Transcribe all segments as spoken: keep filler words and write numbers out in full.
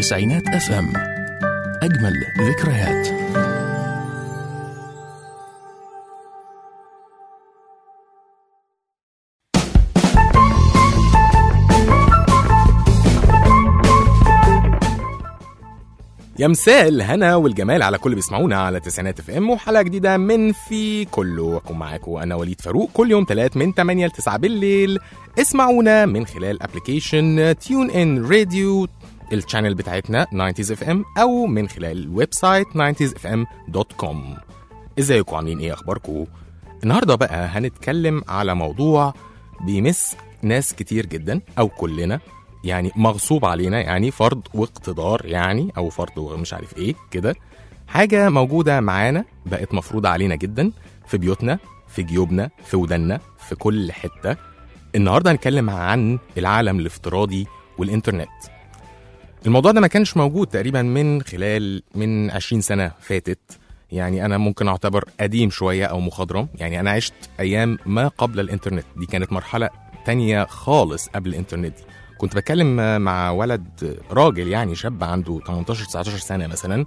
تسعينات اف ام. اجمل ذكريات. يا مساء الهنا والجمال على كل بيسمعونا على تسعينات اف ام، وحلقه جديده من في كله. اكون معاكم انا وليد فاروق كل يوم ثلاث من ثمانية ل تسعة بالليل. اسمعونا من خلال ابلكيشن تيون ان راديو الشانل بتاعتنا ناينتيز اف ام، او من خلال الويب سايت ناينتيز اف ام دوت كوم. ازيكم؟ عاملين ايه؟ اخباركم؟ النهارده بقى هنتكلم على موضوع بيمس ناس كتير جدا، او كلنا يعني مغصوب علينا، يعني فرض واقتدار، يعني او فرض ومش عارف ايه كده. حاجه موجوده معانا بقت مفروضه علينا جدا في بيوتنا، في جيوبنا، في ودنا، في كل حته. النهارده هنتكلم عن العالم الافتراضي والانترنت. الموضوع ده ما كانش موجود تقريبا من خلال من عشرين سنه فاتت. يعني انا ممكن اعتبر قديم شويه او مخضرم، يعني انا عشت ايام ما قبل الانترنت. دي كانت مرحله تانية خالص قبل الانترنت دي. كنت بتكلم مع ولد راجل، يعني شاب عنده تمنتاشر تسعتاشر سنه مثلا.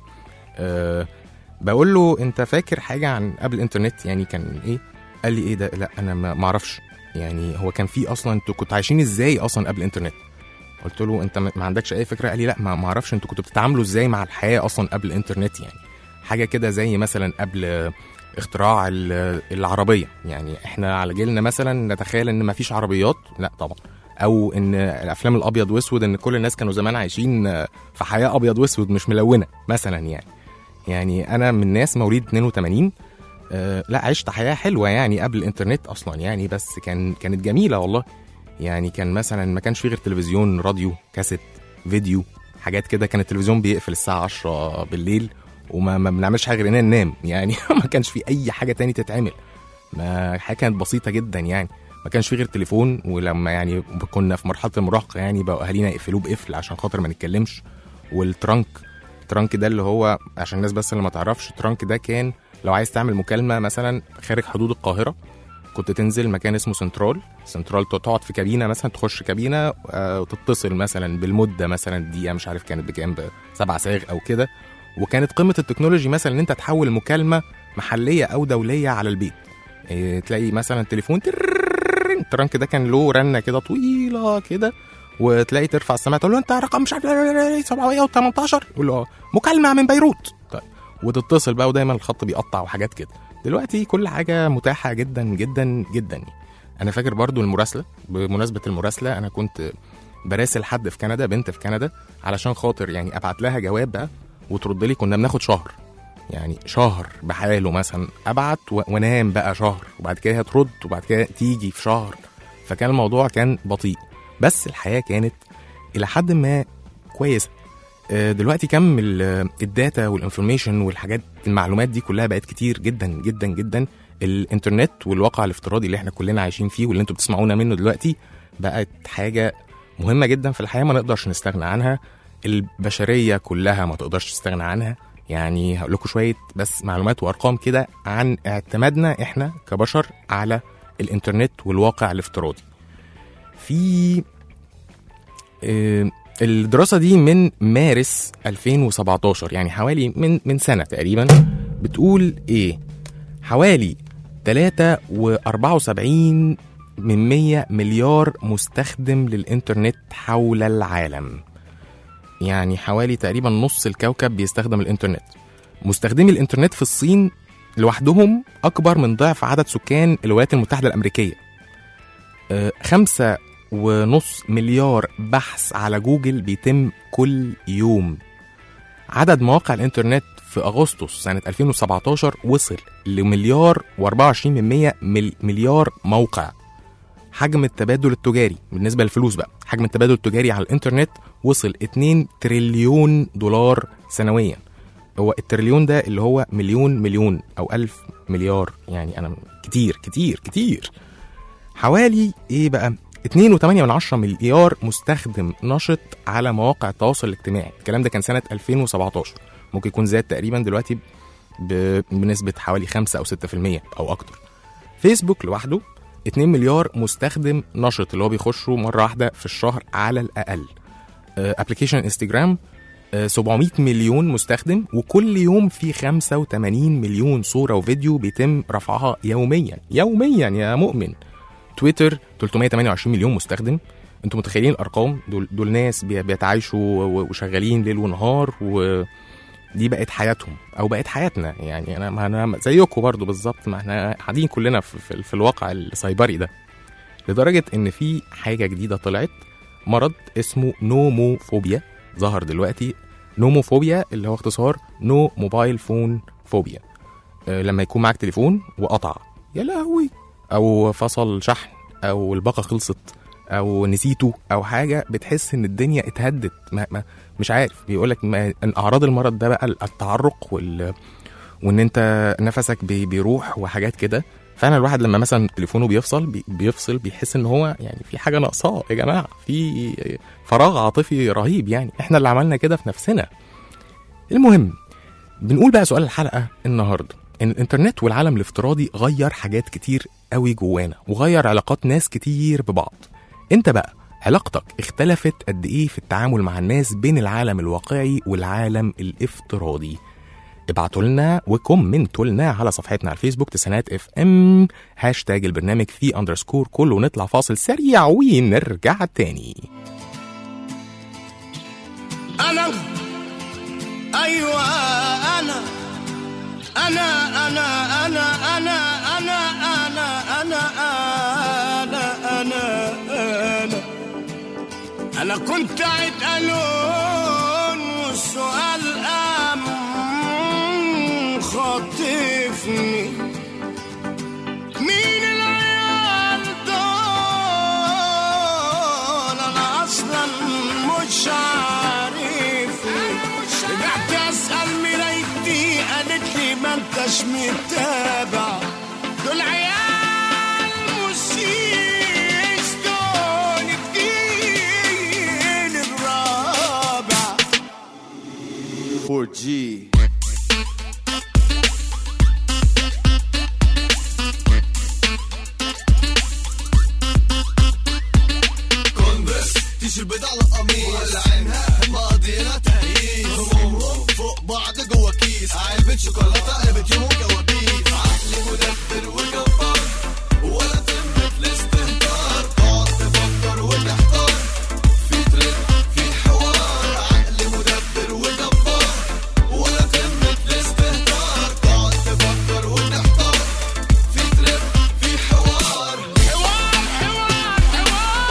أه بقول له انت فاكر حاجه عن قبل الانترنت؟ يعني كان ايه؟ قال لي ايه ده؟ لا انا ما اعرفش. يعني هو كان في اصلا، انتوا كنتوا عايشين ازاي اصلا قبل الانترنت؟ قلت له انت ما عندكش اي فكره؟ قال لي لا ما اعرفش. انتوا كنتوا بتتعاملوا ازاي مع الحياه اصلا قبل الانترنت؟ يعني حاجه كده زي مثلا قبل اختراع العربيه. يعني احنا على جيلنا مثلا نتخيل ان ما فيش عربيات، لا طبعا. او ان الافلام الابيض واسود، ان كل الناس كانوا زمان عايشين في حياه ابيض واسود مش ملونه مثلا. يعني يعني انا من ناس مواليد اتنين وتمانين. أه لا عشت حياه حلوه يعني قبل الانترنت اصلا، يعني بس كان كانت جميله والله. يعني كان مثلا ما كانش فيه غير تلفزيون، راديو، كاسيت، فيديو، حاجات كده. كان التلفزيون بيقفل الساعه عشرة بالليل، وما ما بنعملش حاجه غير اننا ننام يعني. ما كانش في اي حاجه تاني تتعمل. ما حاجه كانت بسيطه جدا يعني. ما كانش في غير تليفون، ولما يعني كنا في مرحله المراهقه يعني بقى اهالينا يقفلوه بقفل عشان خاطر ما نتكلمش. والترانك، الترانك ده اللي هو عشان الناس بس اللي ما تعرفش، الترانك ده كان لو عايز تعمل مكالمه مثلا خارج حدود القاهره، كنت تنزل مكان اسمه سنترال. سنترال تقعد في كابينه مثلا، تخش كابينه وتتصل مثلا بالمده مثلا دقيقه مش عارف كانت بكام، بسبع صاغ او كده. وكانت قمه التكنولوجي مثلا ان انت تحول مكالمه محليه او دوليه على البيت. إيه، تلاقي مثلا تليفون الترانك ده كان له رنه كده طويله كده، وتلاقي ترفع السماعه تقول له انت رقم مش عارف سبعمية وتمنتاشر، يقول له مكالمه من بيروت. طيب وتتصل بقى، ودايما الخط بيقطع وحاجات كده. دلوقتي كل حاجه متاحه جدا جدا جدا. انا فاكر برضو المراسله. بمناسبه المراسله، انا كنت براسل حد في كندا، بنت في كندا، علشان خاطر يعني ابعت لها جواب بقى وترد لي. كنا بناخد شهر، يعني شهر بحاله مثلا، ابعت وانام بقى شهر، وبعد كده هترد، وبعد كده تيجي في شهر. فكان الموضوع كان بطيء، بس الحياه كانت الى حد ما كويسه. دلوقتي كم الداتا والانفورميشن والحاجات، المعلومات دي كلها بقت كتير جدا جدا جدا. الانترنت والواقع الافتراضي اللي احنا كلنا عايشين فيه واللي انتوا بتسمعونا منه دلوقتي بقت حاجه مهمه جدا في الحياه، ما نقدرش نستغنى عنها. البشريه كلها ما تقدرش تستغنى عنها. يعني هقول لكم شويه بس معلومات وارقام كده عن اعتمادنا احنا كبشر على الانترنت والواقع الافتراضي. في اه الدراسه دي من مارس ألفين وسبعتاشر، يعني حوالي من من سنه تقريبا. بتقول ايه؟ حوالي ثلاثة وأربعة وسبعين من مية مليار مستخدم للانترنت حول العالم. يعني حوالي تقريبا نص الكوكب بيستخدم الانترنت. مستخدمي الانترنت في الصين لوحدهم اكبر من ضعف عدد سكان الولايات المتحدة الامريكية. أه خمسة ونص مليار بحث على جوجل بيتم كل يوم. عدد مواقع الانترنت في اغسطس سنة ألفين وسبعتاشر وصل لمليار واربعة وعشرين من مية مليار موقع. حجم التبادل التجاري بالنسبة للفلوس بقى، حجم التبادل التجاري على الانترنت وصل اتنين تريليون دولار سنويا. هو التريليون ده اللي هو مليون مليون او الف مليار، يعني انا كتير كتير كتير. حوالي ايه بقى؟ اتنين وتمانية من عشرة مليار مستخدم نشط على مواقع التواصل الاجتماعي. الكلام ده كان سنة ألفين وسبعتاشر، ممكن يكون زاد تقريبا دلوقتي بنسبة حوالي خمسة او ستة في المية او اكتر. فيسبوك لوحده اتنين مليار مستخدم نشط، اللي هو بيخشوا مرة واحدة في الشهر على الأقل. ابليكيشن انستجرام سبعمية مليون مستخدم، وكل يوم في خمسة وثمانين مليون صورة وفيديو بيتم رفعها يوميا يوميا يا مؤمن. تويتر ثلاثمية وتمانية وعشرين مليون مستخدم. انتوا متخيلين الارقام دول؟ دول ناس بيتعايشوا وشغالين ليل ونهار، ودي بقت حياتهم او بقت حياتنا. يعني انا انا زيكم برضو بالظبط، ما احنا قاعدين كلنا في, في, في الواقع السايبري ده. لدرجة ان في حاجة جديدة طلعت، مرض اسمه نوموفوبيا ظهر دلوقتي. نوموفوبيا اللي هو اختصار نو موبايل فون فوبيا. أه لما يكون معاك تليفون وقطع، يا لهوي، او فصل شحن، او الباقة خلصت، او نسيته، او حاجة، بتحس ان الدنيا اتهدت. ما ما مش عارف، بيقولك ان اعراض المرض ده بقى التعرق وال وان انت نفسك بي بيروح وحاجات كده. فعلا الواحد لما مثلا تليفونه بيفصل بي بيفصل بيحس ان هو يعني في حاجه ناقصاه يا جماعه، في فراغ عاطفي رهيب. يعني احنا اللي عملنا كده في نفسنا. المهم، بنقول بقى سؤال الحلقه النهارده، ان الانترنت والعالم الافتراضي غير حاجات كتير قوي جوانا، وغير علاقات ناس كتير ببعض. انت بقى علاقتك اختلفت قد ايه في التعامل مع الناس بين العالم الواقعي والعالم الافتراضي؟ ابعتوا لنا وكومنتوا لنا على صفحتنا على الفيسبوك تسعينات اف ام، هاشتاج البرنامج في اندرسكور كله، ونطلع فاصل سريع ونرجع تاني. انا ايوه انا انا انا انا انا انا انا انا انا انا انا انا كنت عيد قانون والسؤال قام خاطفني. مين العيال دول؟ انا اصلا مش عارفني. رجعت اسال مرايتي قالت لي ما انتش متابع. دول عيال مسيس، دول الجيل الرابع. فور جي البيض على القميص ولا عينها مقضينا تهييس. همومهم فوق بعض جوا كيس، علبة شوكولاتة قلبت يوم كوابيس. عقلي مدبر وجبار ولا تمت الاستهتار. تقعد تفكر وتحتار في تريك في حوار. عقلي مدبر وجبار ولا تمت الاستهتار. تقعد تفكر وتحتار في تريك في حوار. حوار حوار حوار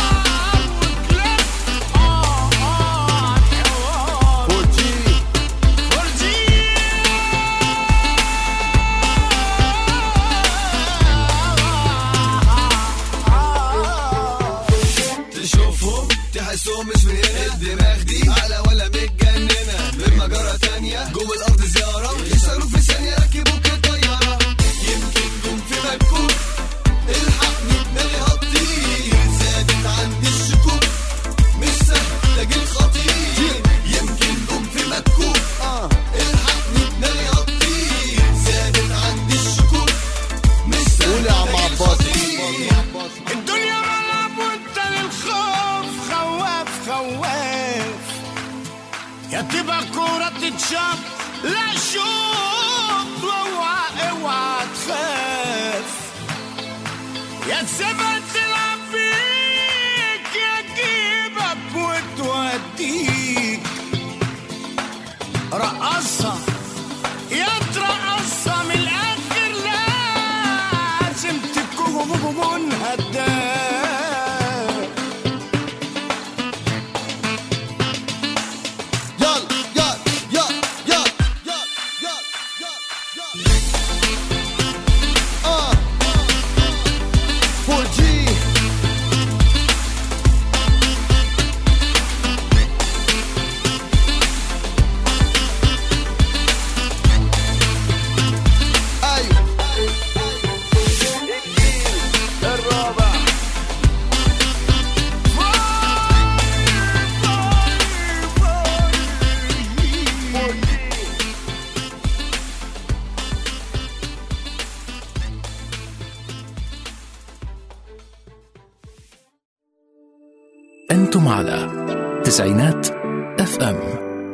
تحسهم مش من هنا. الدماغ دي على ولا متجننة من مجرة تانية جوه الأرض زيارة. يشتغلوا في ثانية ركبوك الطيارة. يمكن جم في مكوك الحقني دماغي هتطير. زادت عندي الشكوك مش سهل لاجي الخطير. يمكن جم في مكوك الحقني دماغي هتطير. زادت عندي الشكوك مش سهل لاجي الخطير. الدنيا ملعب وانت للخوف خواف خواف. يا تبقى كورة تتشاف لا شوط، واوعى اوعى تخاف. يا تسيبها تلعب بيك يا تجيبك وتوديك. رقصها يا ترقصها من الاخر، لازم تكون هداك. أنتم على تسعينات اف ام.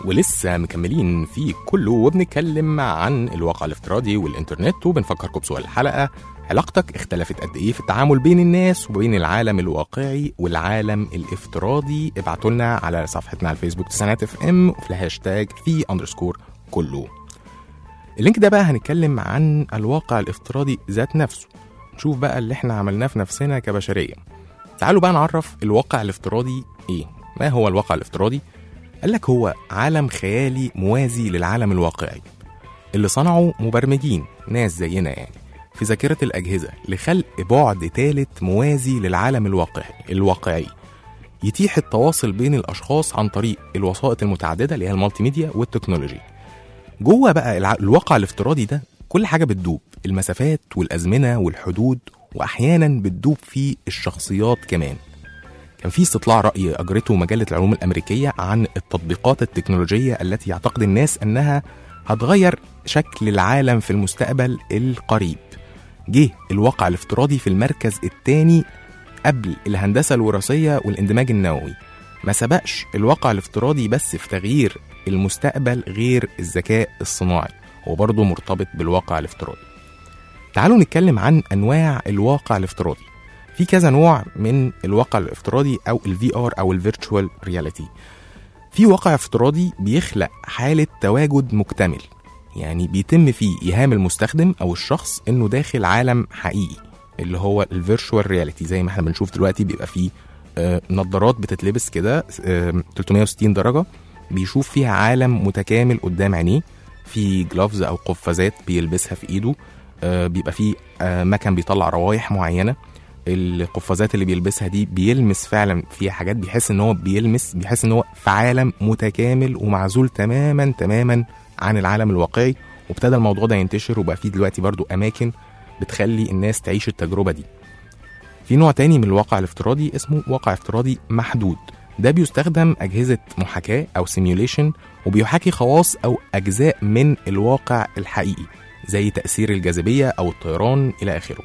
ولسه مكملين في كله وبنتكلم عن الواقع الافتراضي والإنترنت، وبنفكركم بسؤال الحلقة: علاقتك اختلفت قد إيه في التعامل بين الناس وبين العالم الواقعي والعالم الافتراضي؟ ابعتوا لنا على صفحتنا على الفيسبوك تسعينات اف ام في الهاشتاج في اندرسكور كله. اللينك ده بقى هنتكلم عن الواقع الافتراضي ذات نفسه، نشوف بقى اللي احنا عملناه في نفسنا كبشرية. تعالوا بقى نعرف الواقع الافتراضي ايه. ما هو الواقع الافتراضي؟ قالك هو عالم خيالي موازي للعالم الواقعي اللي صنعه مبرمجين ناس زينا يعني في ذاكرة الأجهزة لخلق بعد ثالث موازي للعالم الواقعي الواقعي يتيح التواصل بين الأشخاص عن طريق الوسائط المتعددة اللي هي المالتي ميديا والتكنولوجي. جوه بقى الع... الواقع الافتراضي ده كل حاجة بتدوب، المسافات والأزمنة والحدود، وأحيانا بتدوب فيه الشخصيات كمان. كان في استطلاع رأي أجرته مجلة العلوم الأمريكية عن التطبيقات التكنولوجية التي يعتقد الناس أنها هتغير شكل العالم في المستقبل القريب. جه الواقع الافتراضي في المركز الثاني قبل الهندسة الوراثية والاندماج النووي. ما سبقش الواقع الافتراضي بس في تغيير المستقبل غير الذكاء الصناعي، هو برضه مرتبط بالواقع الافتراضي. تعالوا نتكلم عن أنواع الواقع الافتراضي. في كذا نوع من الواقع الافتراضي أو ال في آر أو ال Virtual Reality. في واقع افتراضي بيخلق حالة تواجد مكتمل، يعني بيتم فيه إيهام المستخدم أو الشخص إنه داخل عالم حقيقي اللي هو ال Virtual Reality. زي ما احنا بنشوف دلوقتي بيبقى فيه آه نظارات بتتلبس كده آه ثلاثمية وستين درجة، بيشوف فيها عالم متكامل قدام عينيه. في جلوفز أو قفازات بيلبسها في إيده، آه بيبقى فيه آه مكان بيطلع روايح معينة. القفازات اللي بيلبسها دي بيلمس فعلا فيها حاجات، بيحس ان هو بيلمس بيحس ان هو في عالم متكامل ومعزول تماما تماما عن العالم الواقعي. وابتدى الموضوع ده ينتشر، وبقى فيه دلوقتي برضو اماكن بتخلي الناس تعيش التجربة دي. في نوع تاني من الواقع الافتراضي اسمه واقع افتراضي محدود. ده بيستخدم أجهزة محاكاة أو سيميوليشن، وبيحاكي خواص أو أجزاء من الواقع الحقيقي زي تأثير الجاذبية أو الطيران إلى آخره.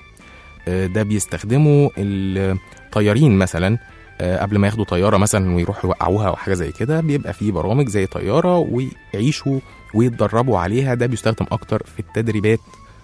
ده بيستخدموا الطيارين مثلا قبل ما ياخدوا طيارة مثلا ويروحوا يوقعوها أو حاجة زي كده، بيبقى فيه برامج زي طيارة ويعيشوا ويتدربوا عليها. ده بيستخدم أكتر في التدريبات،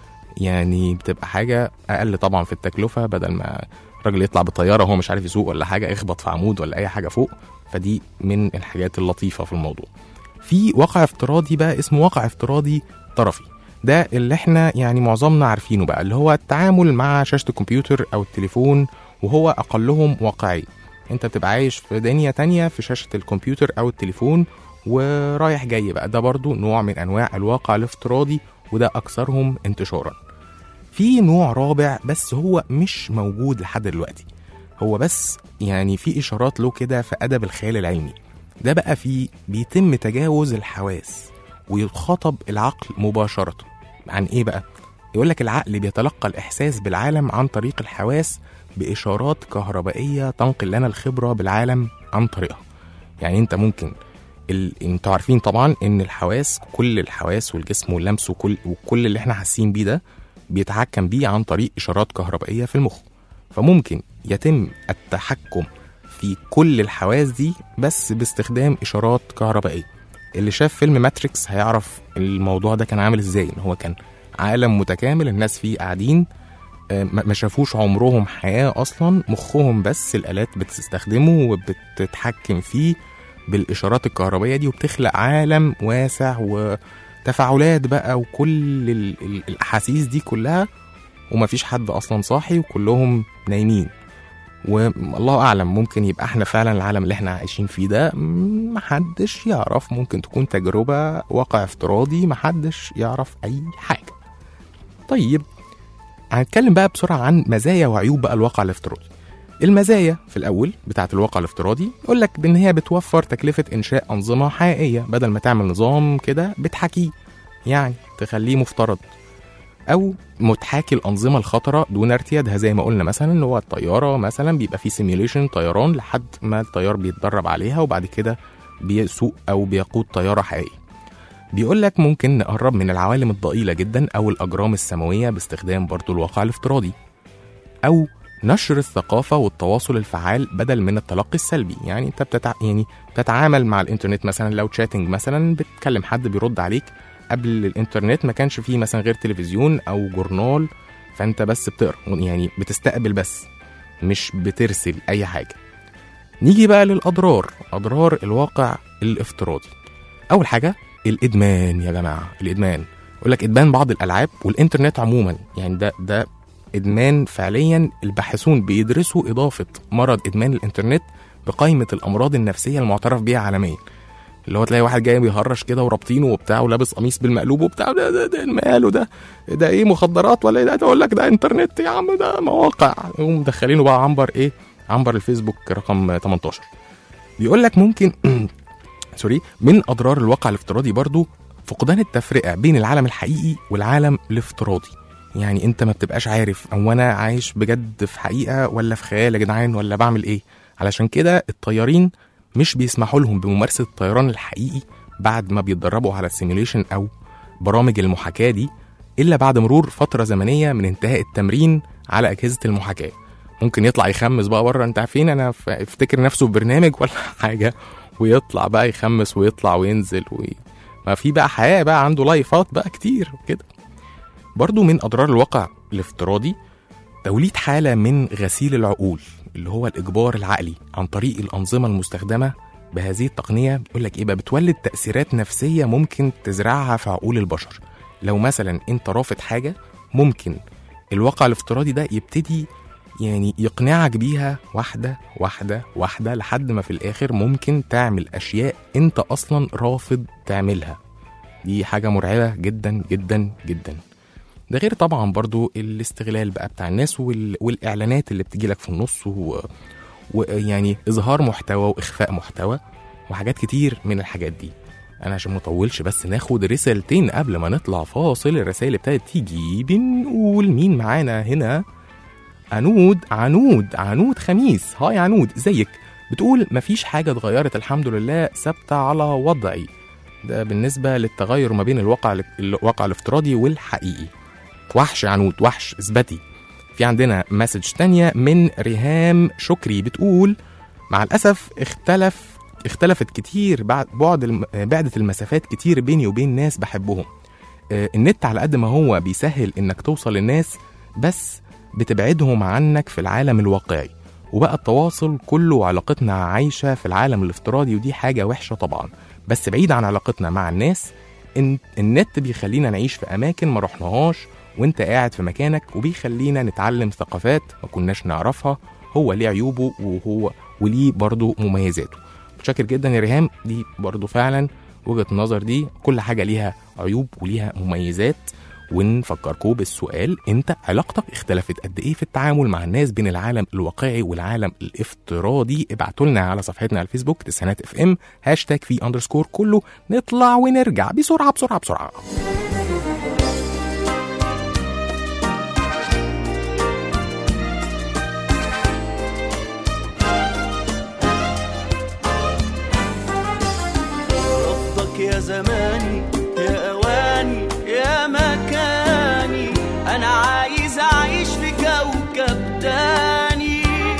يعني بتبقى حاجة أقل طبعا في التكلفة، بدل ما الراجل يطلع بطيارة وهو مش عارف يسوق ولا حاجة، يخبط في عمود ولا أي حاجة فوق. فدي من الحاجات اللطيفة في الموضوع. في واقع افتراضي بقى اسمه واقع افتراضي طرفي. ده اللي احنا يعني معظمنا عارفينه بقى، اللي هو التعامل مع شاشة الكمبيوتر أو التليفون، وهو أقلهم واقعي. انت بتبقى عايش في دنيا تانية في شاشة الكمبيوتر أو التليفون ورايح جاي بقى. ده برضو نوع من أنواع الواقع الافتراضي، وده أكثرهم انتشارا. في نوع رابع بس هو مش موجود لحد دلوقتي، هو بس يعني في إشارات له كده في أدب الخيال العلمي. ده بقى فيه بيتم تجاوز الحواس ويخاطب العقل مباشرة. عن إيه بقى؟ يقولك العقل بيتلقى الإحساس بالعالم عن طريق الحواس بإشارات كهربائية تنقل لنا الخبرة بالعالم عن طريقها. يعني أنت ممكن ال... أنتوا عارفين طبعا إن الحواس، كل الحواس والجسم واللمس وكل وكل اللي احنا حاسين بيه ده بيتحكم بيه عن طريق إشارات كهربائية في المخ. فممكن يتم التحكم في كل الحواس دي بس باستخدام إشارات كهربائية. اللي شاف فيلم ماتريكس هيعرف الموضوع ده كان عامل ازاي. ان هو كان عالم متكامل الناس فيه قاعدين ما شافوش عمرهم حياة اصلا، مخهم بس الالات بتستخدمه وبتتحكم فيه بالاشارات الكهربائية دي، وبتخلق عالم واسع وتفاعلات بقى وكل الاحاسيس دي كلها، ومفيش حد اصلا صاحي وكلهم نايمين. والله أعلم ممكن يبقى احنا فعلا العالم اللي احنا عايشين فيه ده محدش يعرف، ممكن تكون تجربة واقع افتراضي محدش يعرف أي حاجة. طيب هنتكلم بقى بسرعة عن مزايا وعيوب بقى الواقع الافتراضي. المزايا في الأول بتاعة الواقع الافتراضي يقولك بأن هي بتوفر تكلفة إنشاء أنظمة حقيقية، بدل ما تعمل نظام كده بتحكيه يعني تخليه مفترض، أو متحاكي الأنظمة الخطرة دون ارتيادها. زي ما قلنا مثلا اللي هو الطيارة مثلا بيبقى فيه سيميوليشن طيران لحد ما الطيار بيتدرب عليها وبعد كده بيسوق أو بيقود طيارة حقيقية. بيقولك ممكن نقرب من العوالم الضئيلة جدا أو الأجرام السماوية باستخدام برضو الواقع الافتراضي، أو نشر الثقافة والتواصل الفعال بدل من التلقي السلبي. يعني انت بتتع... يعني بتتعامل مع الانترنت مثلا، لو تشاتنج مثلا بتكلم حد بيرد عليك. قبل الانترنت ما كانش فيه مثلا غير تلفزيون او جورنال، فانت بس بتقرا، يعني بتستقبل بس مش بترسل اي حاجة. نيجي بقى للأضرار، أضرار الواقع الافتراضي. أول حاجة الإدمان يا جماعة، الإدمان. يقول لك إدمان بعض الألعاب والإنترنت عموما، يعني ده ده إدمان فعليا. الباحثون بيدرسوا إضافة مرض إدمان الإنترنت بقائمة الأمراض النفسية المعترف بيها عالميا. اللي هو تلاقي واحد جاي بيهرش كده ورابطينه وبتاع ولابس قميص بالمقلوب وبتاع، ده ده, ده ماله ده ده ايه، مخدرات ولا ايه ده؟ تقول لك ده انترنت يا عم، ده مواقع. يقوم مدخلينه بقى عنبر ايه، عنبر الفيسبوك رقم تمنتاشر. بيقول لك ممكن سوري من اضرار الواقع الافتراضي برضو فقدان التفرقه بين العالم الحقيقي والعالم الافتراضي. يعني انت ما بتبقاش عارف او انا عايش بجد في حقيقه ولا في خيال يا جدعان، ولا بعمل ايه. علشان كده الطيارين مش بيسمحوا لهم بممارسه الطيران الحقيقي بعد ما بيتدربوا على السيميوليشن او برامج المحاكاه دي الا بعد مرور فتره زمنيه من انتهاء التمرين على اجهزه المحاكاه. ممكن يطلع يخمس بقى بره، انت عارفين انا افتكر نفسه في برنامج ولا حاجه، ويطلع بقى يخمس ويطلع وينزل وي... ما في بقى حياه بقى عنده لايفات بقى كتير وكده. برضو من اضرار الواقع الافتراضي توليد حاله من غسيل العقول، اللي هو الاجبار العقلي عن طريق الانظمه المستخدمه بهذه التقنيه. بيقول لك ايه بقى، بتولد تاثيرات نفسيه ممكن تزرعها في عقول البشر. لو مثلا انت رافض حاجه، ممكن الواقع الافتراضي ده يبتدي يعني يقنعك بيها واحدة واحدة واحدة لحد ما في الآخر ممكن تعمل أشياء أنت أصلا رافض تعملها. دي حاجة مرعبة جدا جدا جدا. ده غير طبعا برضو الاستغلال بقى بتاع الناس وال... والإعلانات اللي بتجيلك في النص و... ويعني إظهار محتوى وإخفاء محتوى وحاجات كتير من الحاجات دي. أنا عشان مطولش بس ناخد رسالتين قبل ما نطلع فاصل. الرسائل ابتدت تيجي، بنقول مين معانا هنا؟ عنود عنود عنود خميس. هاي عنود، ازيك؟ بتقول مفيش حاجة اتغيرت الحمد لله، ثابتة على وضعي. ده بالنسبة للتغير ما بين الواقع الواقع الافتراضي والحقيقي. وحش عنود، وحش، اثبتي. في عندنا مسج تانية من ريهام شكري بتقول مع الأسف اختلف اختلفت كتير بعد بعد الم... بعدت المسافات كتير بيني وبين ناس بحبهم. آه النت على قد ما هو بيسهل انك توصل للناس، بس بتبعدهم عنك في العالم الواقعي، وبقى التواصل كله علاقتنا عايشة في العالم الافتراضي، ودي حاجة وحشة طبعا. بس بعيد عن علاقتنا مع الناس، إن النت بيخلينا نعيش في أماكن ما رحناهاش وانت قاعد في مكانك، وبيخلينا نتعلم ثقافات ما كناش نعرفها. هو ليه عيوبه وهو وليه برضو مميزاته. متشكر جدا يا ريهام، دي برضو فعلا وجهة النظر دي. كل حاجة ليها عيوب وليها مميزات. ونفكركم بالسؤال، انت علاقتك اختلفت قد ايه في التعامل مع الناس بين العالم الواقعي والعالم الافتراضي؟ ابعتوا لنا على صفحتنا على الفيسبوك تسعينات اف ام، هاشتاج في اندرسكور كله. نطلع ونرجع بسرعه بسرعه بسرعه. رفضك يا زماني يا اواني يا مكاني، أنا عايز أعيش في كوكب تاني.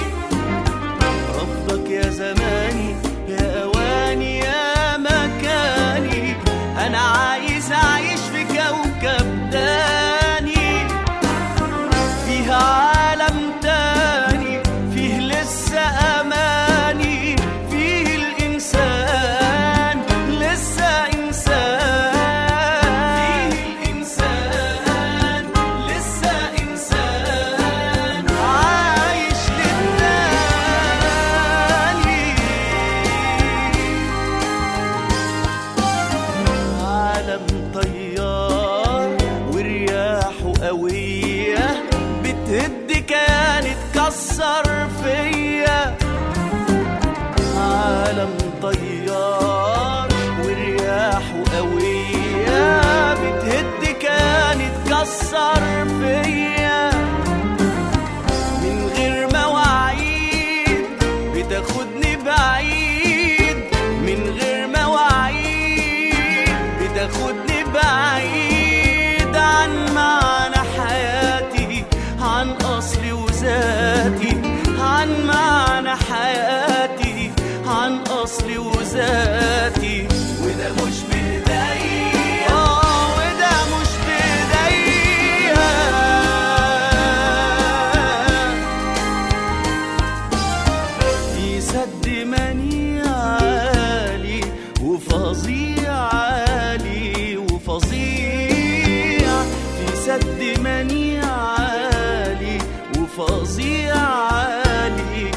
رفضك يا زماني يا أواني يا مكاني، أنا عايز أعيش في كوكب تاني، فيه عالم تاني، فيه لسه أماني، فيه الإنسان لسه إنسان. تكسر فيا عالم طيار ورياحه قوية، بتهد كياني تكسر فيا، من غير مواعيد بتاخدني بعيد، من غير مواعيد بتاخدني بعيد عن معنى حياتي، عن أصلي وذاتي. قد ماني عالي وفظيع عالي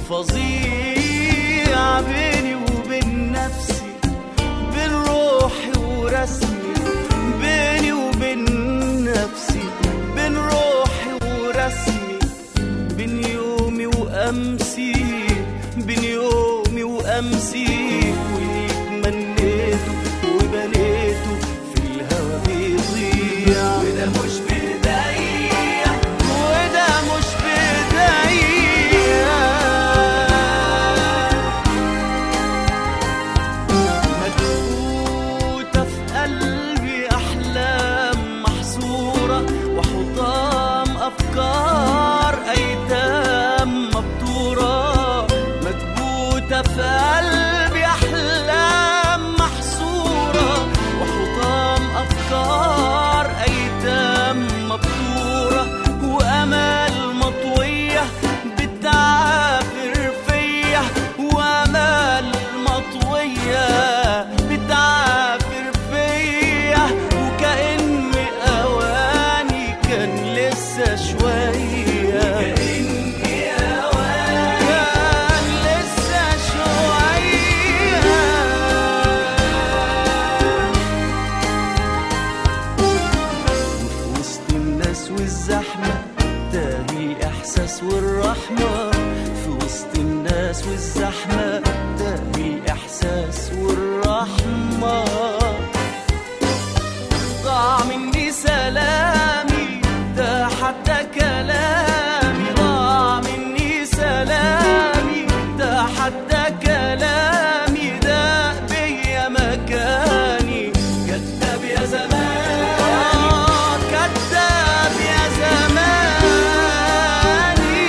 وفظيع بيني وبين نفسي بين روحي ورسمي بيني وبين نفسي بين روحي ورسمي بين يومي وأمسي بين يومي وأمسي ويتمنيته وبنيته في الهوا بيضيع وده مش بإيديا وده مش بإيديا مكبوتة في قلبي أحلام محصورة وحطام أفكار أيتام مبتورة مكبوتة في قلبي أحلام محصورة وحطام أفكار أيتام مبتورة وأمال مطوية بتعافر فيا وأمال مطوية بتعافر فيا وكأن أواني كان لسه شوية وكأن أواني كان لسه شوية وفي وسط الناس والزحمة تاهي الإحساس والرحمة في وسط الناس والزحمة تاهي الإحساس والرحمة ضاع مني سلامي ده حتى كلامي ضاع مني سلامي ده حتى كلامي ده بيا مكاني كذاب يا زماني آه كذاب يا زماني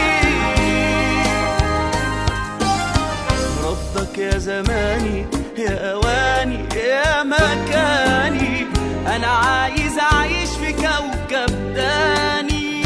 رفضك يا زماني يا أواني يا مكاني أنا عايز أعيش في كوكب تاني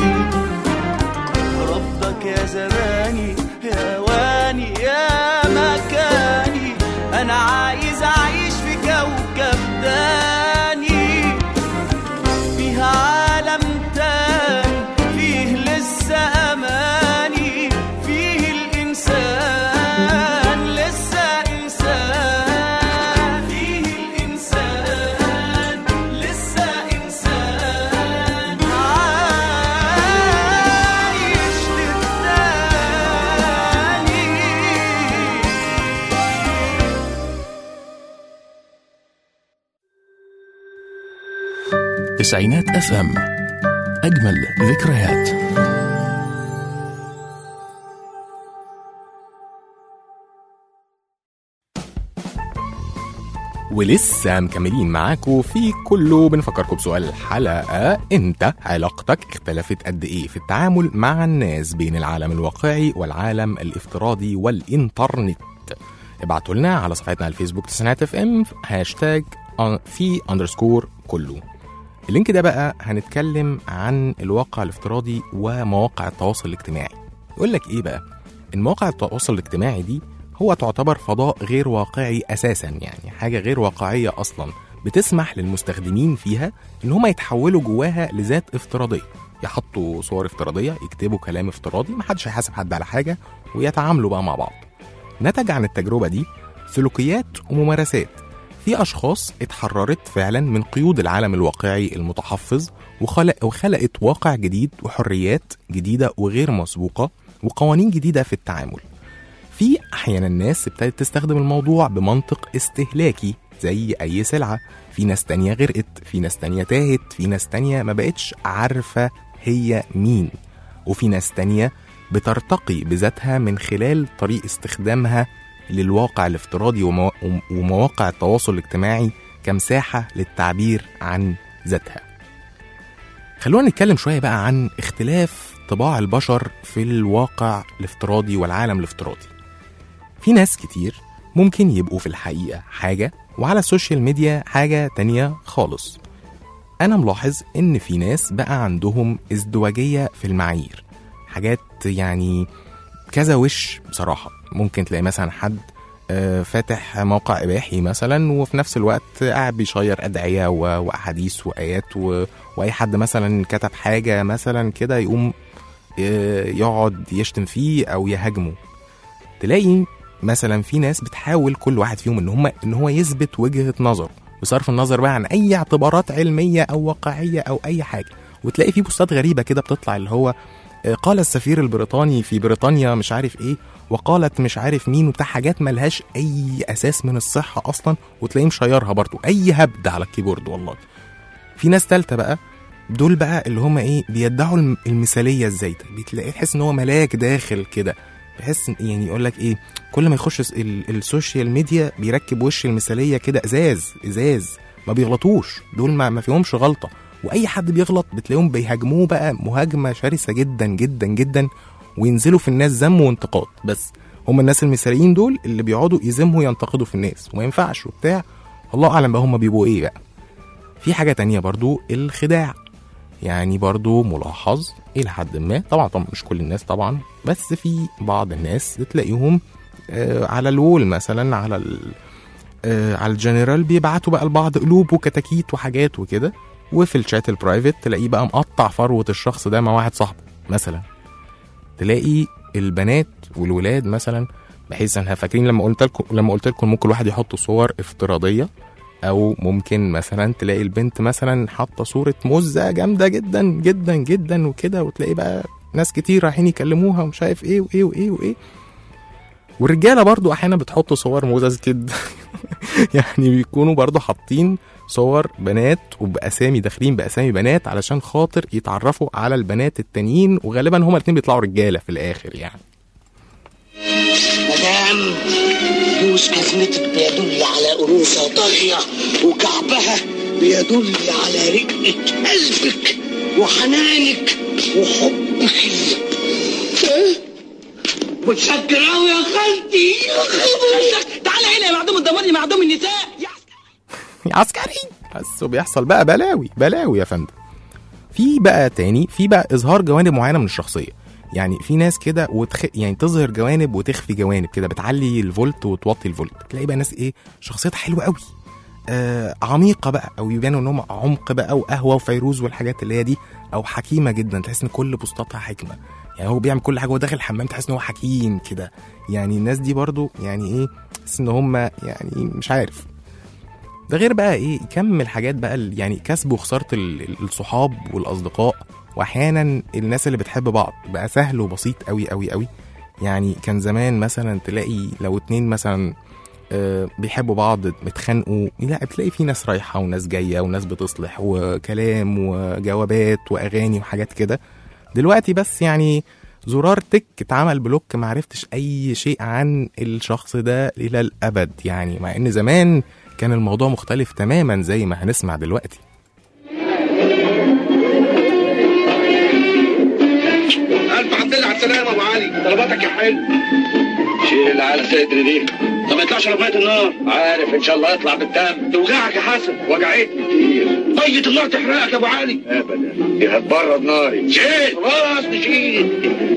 رفضك يا زماني يا أواني يا مكاني أنا عايز أعيش في كوكب تاني فيها عالم تاني فيه لسه أماني فيه الإنسان لسه إنسان فيه الإنسان لسه إنسان عايش للتاني تسعينات اف ام اجمل ذكريات. ولسه مكملين معاكم في كله. بنفكركم بسؤال الحلقة: انت علاقتك اختلفت قد ايه في التعامل مع الناس بين العالم الواقعي والعالم الافتراضي والانترنت؟ ابعتوا لنا على صفحتنا على الفيسبوك تسعينات اف ام هاشتاج في اندرسكور كله. اللينك ده بقى هنتكلم عن الواقع الافتراضي ومواقع التواصل الاجتماعي. يقول لك ايه بقى؟ ان مواقع التواصل الاجتماعي دي هو تعتبر فضاء غير واقعي اساسا، يعني حاجه غير واقعيه اصلا، بتسمح للمستخدمين فيها ان هم يتحولوا جواها لذات افتراضيه، يحطوا صور افتراضيه، يكتبوا كلام افتراضي، محدش هيحاسب حد على حاجه، ويتعاملوا بقى مع بعض. نتج عن التجربه دي سلوكيات وممارسات في أشخاص اتحررت فعلا من قيود العالم الواقعي المتحفظ وخلق وخلقت واقع جديد وحريات جديدة وغير مسبوقة وقوانين جديدة في التعامل. في أحيانا الناس ابتدت تستخدم الموضوع بمنطق استهلاكي زي أي سلعة. في ناس تانية غرقت، في ناس تانية تاهت، في ناس تانية ما بقتش عارفة هي مين، وفي ناس تانية بترتقي بذاتها من خلال طريق استخدامها للواقع الافتراضي ومواقع التواصل الاجتماعي كمساحة للتعبير عن ذاتها. خلونا نتكلم شوية بقى عن اختلاف طباع البشر في الواقع الافتراضي والعالم الافتراضي. في ناس كتير ممكن يبقوا في الحقيقة حاجة وعلى السوشيال ميديا حاجة تانية خالص. أنا ملاحظ إن في ناس بقى عندهم ازدواجية في المعايير، حاجات يعني كذا وش بصراحة. ممكن تلاقي مثلا حد آه، فاتح موقع إباحي مثلا، وفي نفس الوقت قاعد بيشير أدعية و- وأحاديث وآيات و... وأي حد مثلا كتب حاجة مثلا كده يقوم آه، يقعد يشتم فيه أو يهاجمه. تلاقي مثلا في ناس بتحاول كل واحد فيهم ان هم ان هو يثبت وجهة نظره بصرف النظر بقى عن اي اعتبارات علمية او واقعية او اي حاجة. وتلاقي في بوستات غريبة كده بتطلع اللي هو آه، قال السفير البريطاني في بريطانيا مش عارف ايه، وقالت مش عارف مين، وبتاع حاجات ملهاش اي اساس من الصحة اصلا، وتلاقيه مشيرها برضو اي هبد على الكيبورد. والله في ناس تالتة بقى، دول بقى اللي هم ايه بيدعوا الم- المثالية الزايدة. بتلاقيه تحس ان هو ملاك داخل كده، بحس إن- يعني يقول لك ايه، كل ما يخش الس- ال- السوشيال ميديا بيركب وش المثالية كده ازاز ازاز، ما بيغلطوش دول، ما, ما فيهمش غلطة. واي حد بيغلط بتلاقيهم بيهاجموه بقى مهاجمة شرسة جدا جدا جدا، وينزلوا في الناس ذم وانتقاد. بس هم الناس المثاليين دول اللي بيقعدوا يذموا ينتقدوا في الناس وما ينفعش وبتاع. الله اعلم بقى هم بيبقوا ايه بقى. في حاجة تانية برضو الخداع، يعني برضو ملاحظ إلى حد ما، طبعا طبعا مش كل الناس طبعا، بس في بعض الناس تلاقيهم آه على الوول مثلا، على ال آه على الجنرال بيبعتوا بقى لبعض قلوب وكتاكيت وحاجات وكده، وفي الشات البرايفت تلاقيه بقى مقطع فروة الشخص ده مع واحد صاحبه مثلا. تلاقي البنات والولاد مثلا، بحيث انها فاكرين لما قلت لكم لما قلت لكم ممكن الواحد يحط صور افتراضيه، او ممكن مثلا تلاقي البنت مثلا حاطه صوره مزه جامده جدا جدا جدا وكده، وتلاقي بقى ناس كتير رايحين يكلموها ومش عارف ايه وايه وايه وايه. والرجاله برضو احيانا بتحط صور مزز كده يعني بيكونوا برضو حاطين صور بنات وباسامي، داخلين باسامي بنات علشان خاطر يتعرفوا على البنات التانيين، وغالبا هما الاتنين بيطلعوا رجاله في الاخر يعني. مدام بوس كلمتك بيدل على أنوثة طاغية، وكعبها بيدل على رقة قلبك وحنانك وحبك. ايه؟ متشكر أوي يا خالتي يا خالتي. تعالى هنا يا معدوم الضمان يا معدوم النساء يا يا عسكري. بس وبيحصل بقى بلاوي بلاوي يا فندم. في بقى تاني، في بقى اظهار جوانب معينه من الشخصيه. يعني في ناس كده وتخ... يعني تظهر جوانب وتخفي جوانب كده، بتعلي الفولت وتوطي الفولت. تلاقي بقى ناس ايه شخصيتها حلوه قوي، آه عميقه بقى، او يبانوا ان هم عمق بقى وقهوه وفيروز والحاجات اللي هي دي، او حكيمه جدا، تحس ان كل بوستاتها حكمه. يعني هو بيعمل كل حاجه وهو داخل الحمام تحس ان هو حكيم كده. يعني الناس دي برضو يعني ايه، تحس ان هم يعني مش عارف. ده غير بقى ايه كم الحاجات بقى ال- يعني كسب وخساره ال- ال- الصحاب والاصدقاء، واحيانا الناس اللي بتحب بعض بقى سهل وبسيط قوي قوي قوي. يعني كان زمان مثلا تلاقي لو اتنين مثلا آه، بيحبوا بعض متخانقوا، لا بتلاقي في ناس رايحه وناس جايه وناس بتصلح وكلام وجوابات واغاني وحاجات كده. دلوقتي بس يعني زرار تك اتعمل بلوك، معرفتش اي شيء عن الشخص ده الى الابد. يعني مع ان زمان كان الموضوع مختلف تماما زي ما هنسمع دلوقتي. ألف حمد لله على السلامة أبو علي. طلباتك يا حلو. شيل اللي على صدري دي. طب ما يطلعش رفاية النار. عارف إن شاء الله يطلع بالتام. توجعك يا حسن. وجعتني كتير. طية النار تحرقك يا أبو علي. أبدا. دي هتبرد ناري. شيل. خلاص نشيل.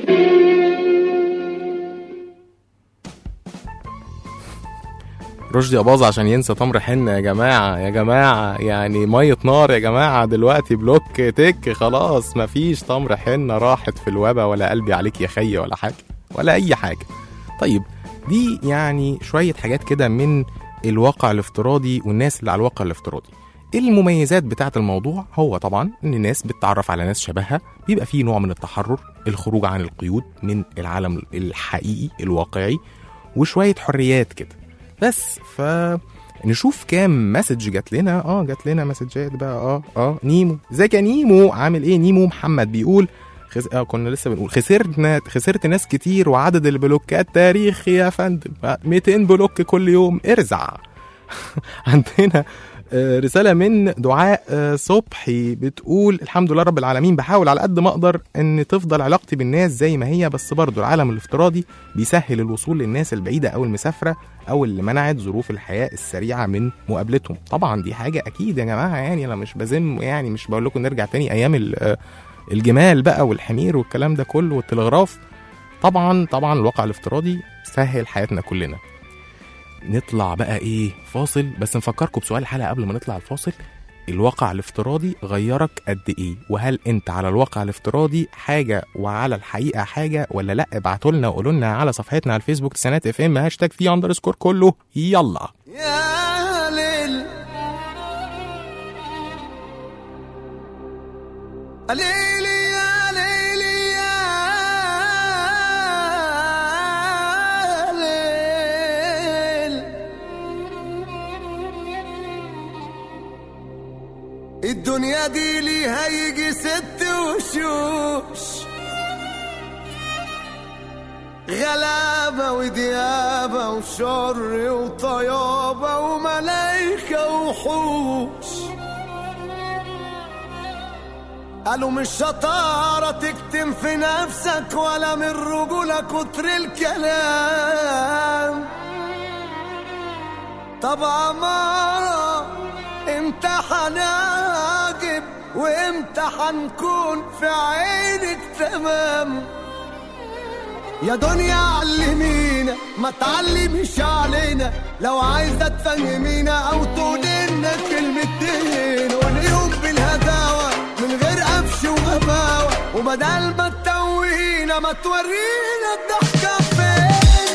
رشدي أباظة عشان ينسى تمر حنة يا جماعة يا جماعة، يعني مية نار يا جماعة. دلوقتي بلوك تك خلاص، مفيش تمر حنة راحت في الوبا، ولا قلبي عليك يا خي ولا حاجة ولا أي حاجة. طيب دي يعني شوية حاجات كده من الواقع الافتراضي والناس اللي على الواقع الافتراضي. المميزات بتاعة الموضوع هو طبعا ان الناس بتتعرف على ناس شبهها، بيبقى فيه نوع من التحرر، الخروج عن القيود من العالم الحقيقي الواقعي، وشوية حريات كده. بس فنشوف كام مسج جات لنا. اه جات لنا مسجات بقى. اه اه نيمو، ازيك يا نيمو، عامل ايه؟ نيمو محمد بيقول خس... آه كنا لسه بنقول خسرنا خسرت ناس كتير، وعدد البلوكات تاريخي يا فندم، مئتين بلوك كل يوم، ارزع. عندنا رسالة من دعاء صبحي بتقول الحمد لله رب العالمين، بحاول على قد ما اقدر ان تفضل علاقتي بالناس زي ما هي، بس برضو العالم الافتراضي بيسهل الوصول للناس البعيدة او المسافرة او اللي منعت ظروف الحياة السريعة من مقابلتهم. طبعا دي حاجة اكيد يا جماعة، يعني انا مش بذم، يعني مش بقول لكم نرجع تاني ايام الجمال بقى والحمير والكلام ده كله والتلغراف. طبعا طبعا الواقع الافتراضي سهل حياتنا كلنا. نطلع بقى ايه فاصل، بس نفكركم بسؤال الحلقه قبل ما نطلع الفاصل. الواقع الافتراضي غيرك قد ايه؟ وهل انت على الواقع الافتراضي حاجه وعلى الحقيقه حاجه ولا لا؟ ابعتوا لنا وقولوا لنا على صفحتنا على الفيسبوك تسعينات اف ام هاشتاج في اندرسكور كله. يلا يا ليل ليلي يا ليلي يا ليل، الدنيا دي ليها يجي ست وشوش، غلابة وديابة وشر وطيابة وملايكة وحوش. قالوا مش شطارة تكتم في نفسك ولا من رجولة كتر الكلام. طب عمارة امتى هنعجب وامتى هنكون في عينك تمام؟ يا دنيا علمينا ما تعلميش علينا، لو عايزة تفهمينا او تقولينا كلمتين واليوم بالهداوة من غير قفش وغباوة، وبدل ما تتوهينا ما تورينا الضحكة فين.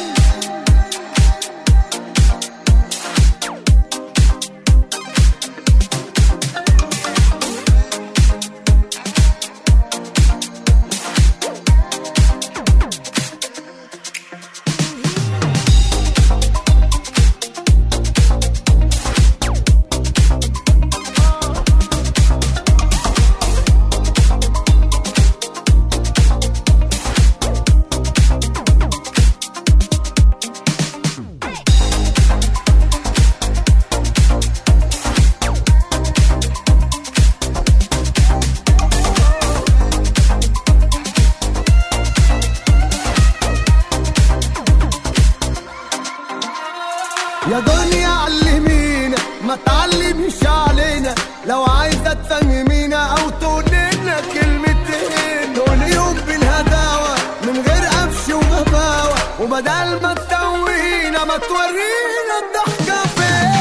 يا دنيا علمينا ما تعلميش علينا، لو عايزة تفهمينا او تقولينا كلمتين كل يوم بالهداوة من غير قفش وغباوة، وبدل ما تتوهينا ما تورينا الضحكة فين.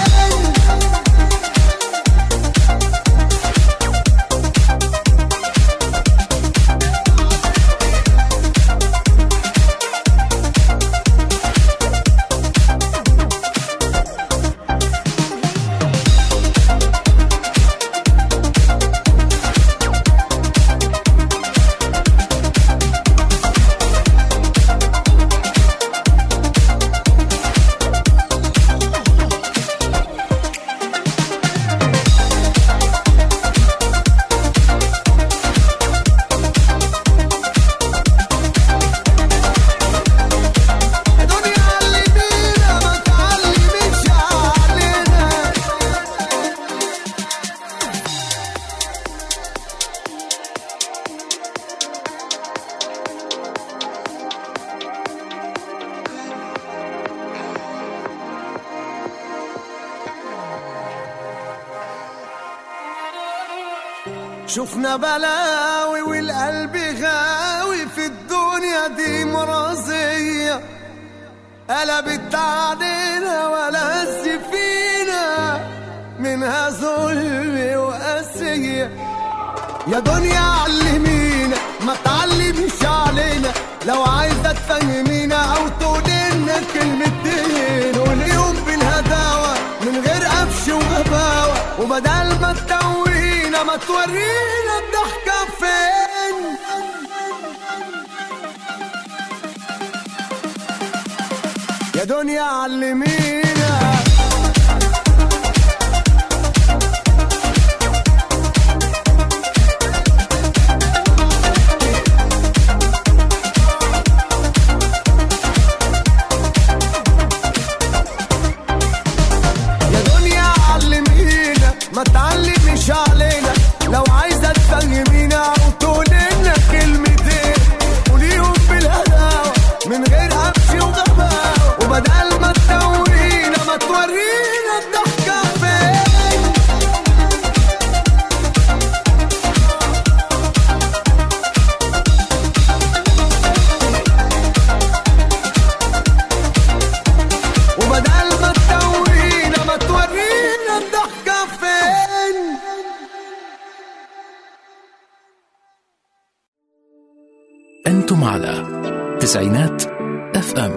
شفنا بلاوي والقلب غاوي في الدنيا دي مرضية، قلبت علينا ولا هز فينا منها ظلم وقاسية. يا دنيا علمينا ما تعلميش علينا، لو عايزة تفهمينا او تقولينا كلمتين واليوم بالهداوة من غير قفش وغباوة، وبدل ما تتوهينا ما تورينا الضحكة فين. يا دنيا علمينا ما تعلميش علينا، لو عايزة تفهمينا أو تقولينا كلمتين قوليهم بالهداوة من غير قفش وغباوة، وبدل ما تتوهينا أنتم على تسعينات اف ام.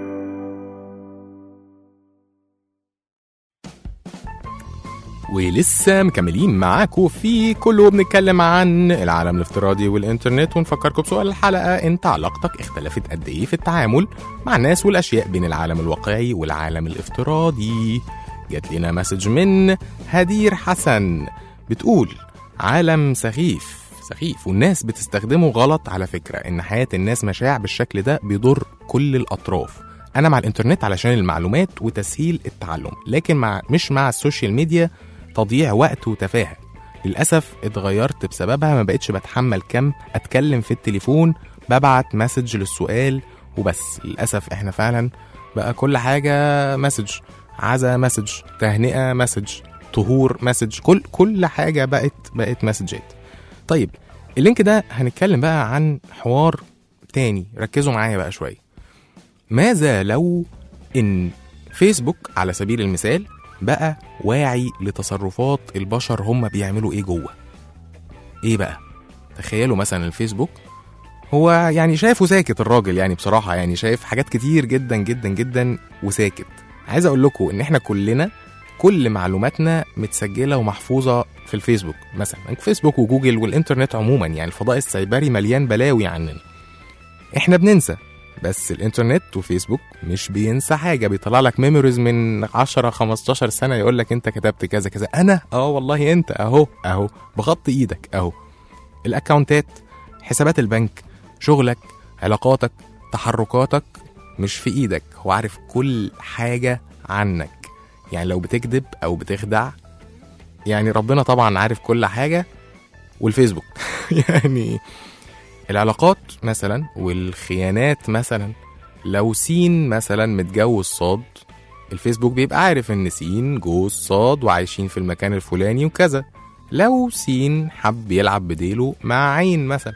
ولسه مكملين معاكم في كله بنتكلم عن العالم الافتراضي والإنترنت، ونفكركم بسؤال الحلقة: أنت علاقتك اختلفت قد إيه في التعامل مع الناس والأشياء بين العالم الواقعي والعالم الافتراضي؟ جات لنا مسج من هدير حسن بتقول: عالم سخيف سخيف والناس بتستخدمه غلط. على فكرة إن حياة الناس مشاع بالشكل ده بيضر كل الأطراف. أنا مع الإنترنت علشان المعلومات وتسهيل التعلم، لكن مع مش مع السوشيال ميديا تضييع وقت وتفاهة. للأسف اتغيرت بسببها، ما بقتش بتحمل كم أتكلم في التليفون، ببعت مسج للسؤال وبس. للأسف احنا فعلا بقى كل حاجة مسج، عزا مسج، تهنئة مسج، طهور مسج، كل كل حاجة بقت بقت مسجات. طيب اللينك ده هنتكلم بقى عن حوار تاني، ركزوا معايا بقى شوية. ماذا لو إن فيسبوك على سبيل المثال بقى واعي لتصرفات البشر هم بيعملوا ايه جوه؟ ايه بقى؟ تخيلوا مثلا الفيسبوك هو يعني شايفه ساكت الراجل، يعني بصراحة يعني شايف حاجات كتير جدا جدا جدا وساكت. عايز اقول لكم ان احنا كلنا كل معلوماتنا متسجلة ومحفوظة في الفيسبوك مثلا. فيسبوك وجوجل والإنترنت عموما، يعني الفضاء السيبري مليان بلاوي عننا. احنا بننسى، بس الإنترنت وفيسبوك مش بينسى حاجة. بيطلع لك ميموريز من عشرة خمستاشر سنة، يقول لك انت كتبت كذا كذا. انا اه والله انت اهو اهو بخط ايدك اهو. الاكاونتات، حسابات البنك، شغلك، علاقاتك، تحركاتك مش في ايدك. هو عارف كل حاجة عنك. يعني لو بتكذب او بتخدع، يعني ربنا طبعا عارف كل حاجة، والفيسبوك يعني العلاقات مثلا والخيانات مثلا. لو سين مثلا متجوز صاد، الفيسبوك بيبقى عارف ان سين جوز صاد وعايشين في المكان الفلاني وكذا. لو سين حب يلعب بديله مع عين مثلا،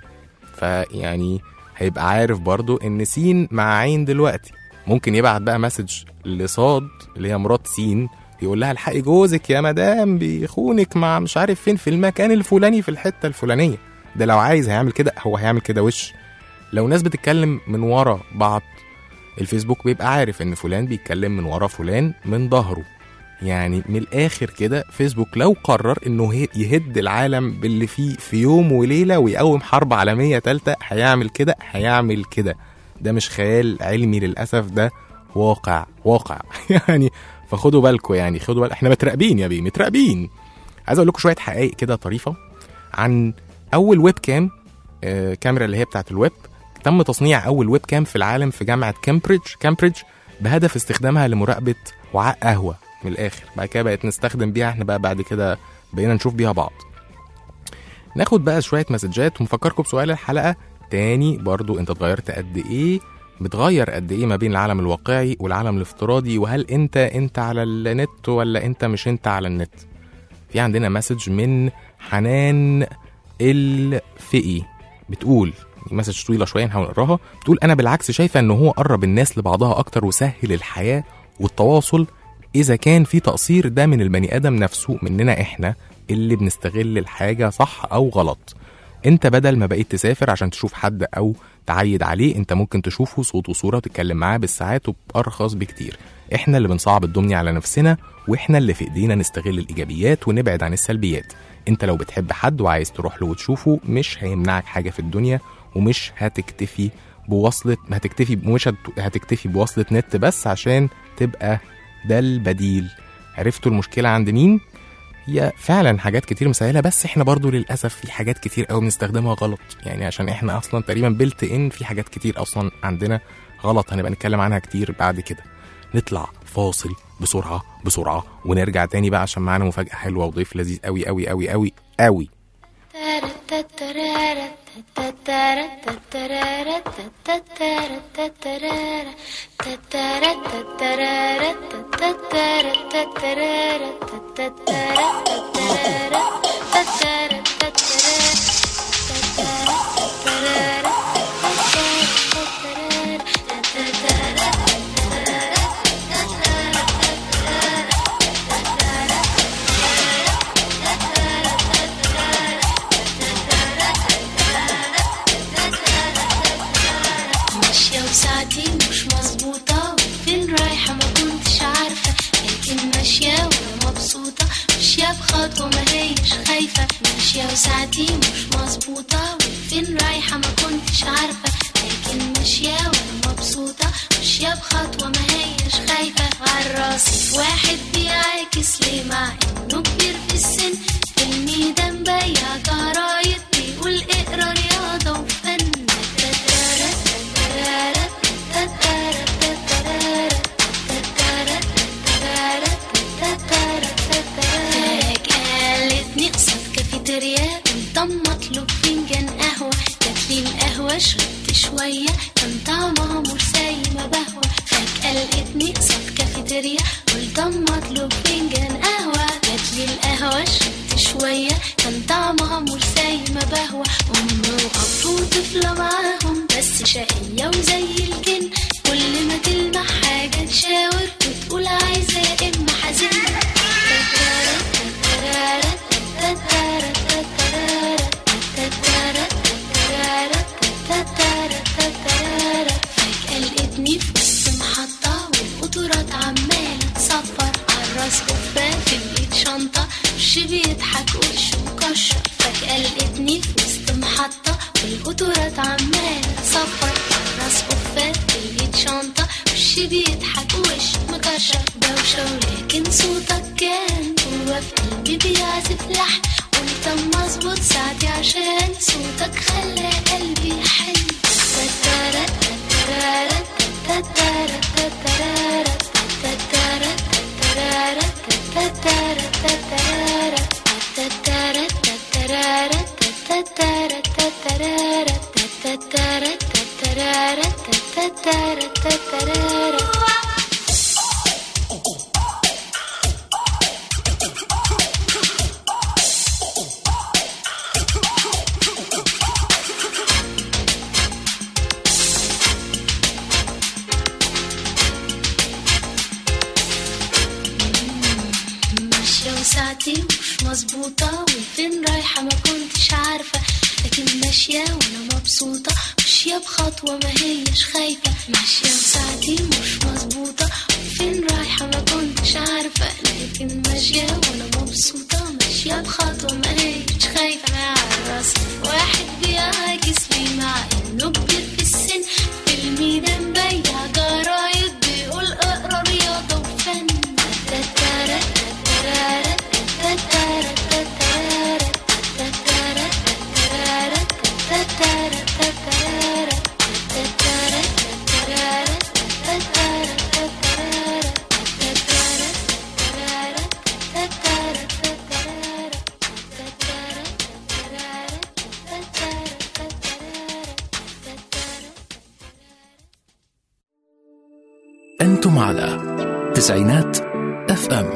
فيعني هيبقى عارف برضو ان سين مع عين دلوقتي. ممكن يبعت بقى مسج لصاد اللي هي مرات سين، يقول لها الحقي جوزك يا مدام بيخونك مع مش عارف فين في المكان الفلاني في الحتة الفلانية. ده لو عايز هيعمل كده، هو هيعمل كده وش. لو ناس بتتكلم من ورا بعض، الفيسبوك بيبقى عارف ان فلان بيتكلم من ورا فلان من ظهره. يعني من الاخر كده فيسبوك لو قرر انه يهد العالم باللي فيه في يوم وليلة ويقوم حرب عالمية تالتة، هيعمل كده هيعمل كده. ده مش خيال علمي للأسف، ده واقع واقع يعني. فخدوا بالكم، يعني خدوا بالك، احنا متراقبين يا بيه متراقبين. عايز اقول لكم شوية حقائق كده طريفة عن اول ويب كام، آه كاميرا اللي هي بتاعت الويب. تم تصنيع اول ويب كام في العالم في جامعة كامبريدج كامبريدج بهدف استخدامها لمراقبة وعاء قهوة. من الاخر بعد كده بقت نستخدم بيها احنا بقى، بعد كده بقينا نشوف بيها بعض. ناخد بقى شوية مسجات ونفكركم بسؤال الحلقة تاني برضو: انت اتغيرت قد ايه؟ بتغير قد ايه ما بين العالم الواقعي والعالم الافتراضي؟ وهل انت انت على النت ولا انت مش انت على النت؟ في عندنا مسج من حنان الفقي بتقول، مسج طويلة شوية نحاول نقراها. بتقول: انا بالعكس شايفة ان هو قرب الناس لبعضها اكتر وسهل الحياة والتواصل، اذا كان في تقصير ده من البني ادم نفسه، مننا احنا اللي بنستغل الحاجة صح او غلط. انت بدل ما بقيت تسافر عشان تشوف حد او تعيد عليه، انت ممكن تشوفه صوت وصورة وتتكلم معاه بالساعات وبأرخص بكتير. احنا اللي بنصعب الدنيا على نفسنا، واحنا اللي في ايدينا نستغل الايجابيات ونبعد عن السلبيات. انت لو بتحب حد وعايز تروح له وتشوفه، مش هيمنعك حاجة في الدنيا، ومش هتكتفي بوصلة هتكتفي مش هتكتفي بوصلة نت بس عشان تبقى ده البديل. عرفتوا المشكلة عند مين؟ هي فعلا حاجات كتير مسهلة، بس احنا برضو للأسف في حاجات كتير قوي بنستخدمها غلط. يعني عشان احنا اصلا تقريبا بلت ان في حاجات كتير اصلا عندنا غلط، هنبقى نتكلم عنها كتير بعد كده. نطلع فاصل بسرعة بسرعة ونرجع تاني بقى عشان معانا مفاجأة حلوة وضيف لذيذ قوي قوي قوي قوي قوي. وساعتي مش مظبوطة وفين رايحة ما كنتش عارفة، لكن ماشية وانا مبسوطة ماشية بخطوة ما هيش خايفة. عالراسي في واحد بيعاكس ليه مع انه كبير في السن، في الميدان بيع جرايد بيقول اقرا رياضة وفن. قالتني قصاد كافيتيريا كنت مطلوب فنجان قهوة، جاتلي القهوة شربت شوية كان طعمها مش زي ما بهوى. فجأة لقيتني قصاد كافيتيريا قلت مطلوب فنجان قهوة، جاتلي القهوة شربت شوية كان طعمها مش زي ما بهوى. أم وأب وطفلة معاهم بس شقية وزي الجن، كل ما تلمح حاجة تشاور وتقول عايزة يا إما حزين. فجأة لقيتني في وسط محطة والقطورات عمالة تصفر، عالراس كفة في الإيد شنطة وش بيضحك وشه مكشر. فجأة لقيتني في وسط محطة والقطورات عمالة تصفر، عالراس كفة في الإيد شنطة وش بيضحك وشه مكشر. دوشة ولكن صوتك كان جوا في قلبي بيعزف لحن، قلت اما اظبط ساعتي عشان صوتك خلى قلبي يحن. ساعتي مش مظبوطة وفين رايحة ما كنتش عارفة، لكن ماشية وانا مبسوطة ماشية بخطوة ما هيش خايفة. ماشية وساعتي مش مظبوطة وفين رايحة ما كنتش عارفة، لكن ماشية وانا مبسوطة ماشية بخطوة ما هيش خايفة. مع الراس واحد بيعاكس لي مع انه كبير في السن، في الميدان بيع جرايد بيقول اقرا رياضة وفن. أنتم على تسعينات اف ام.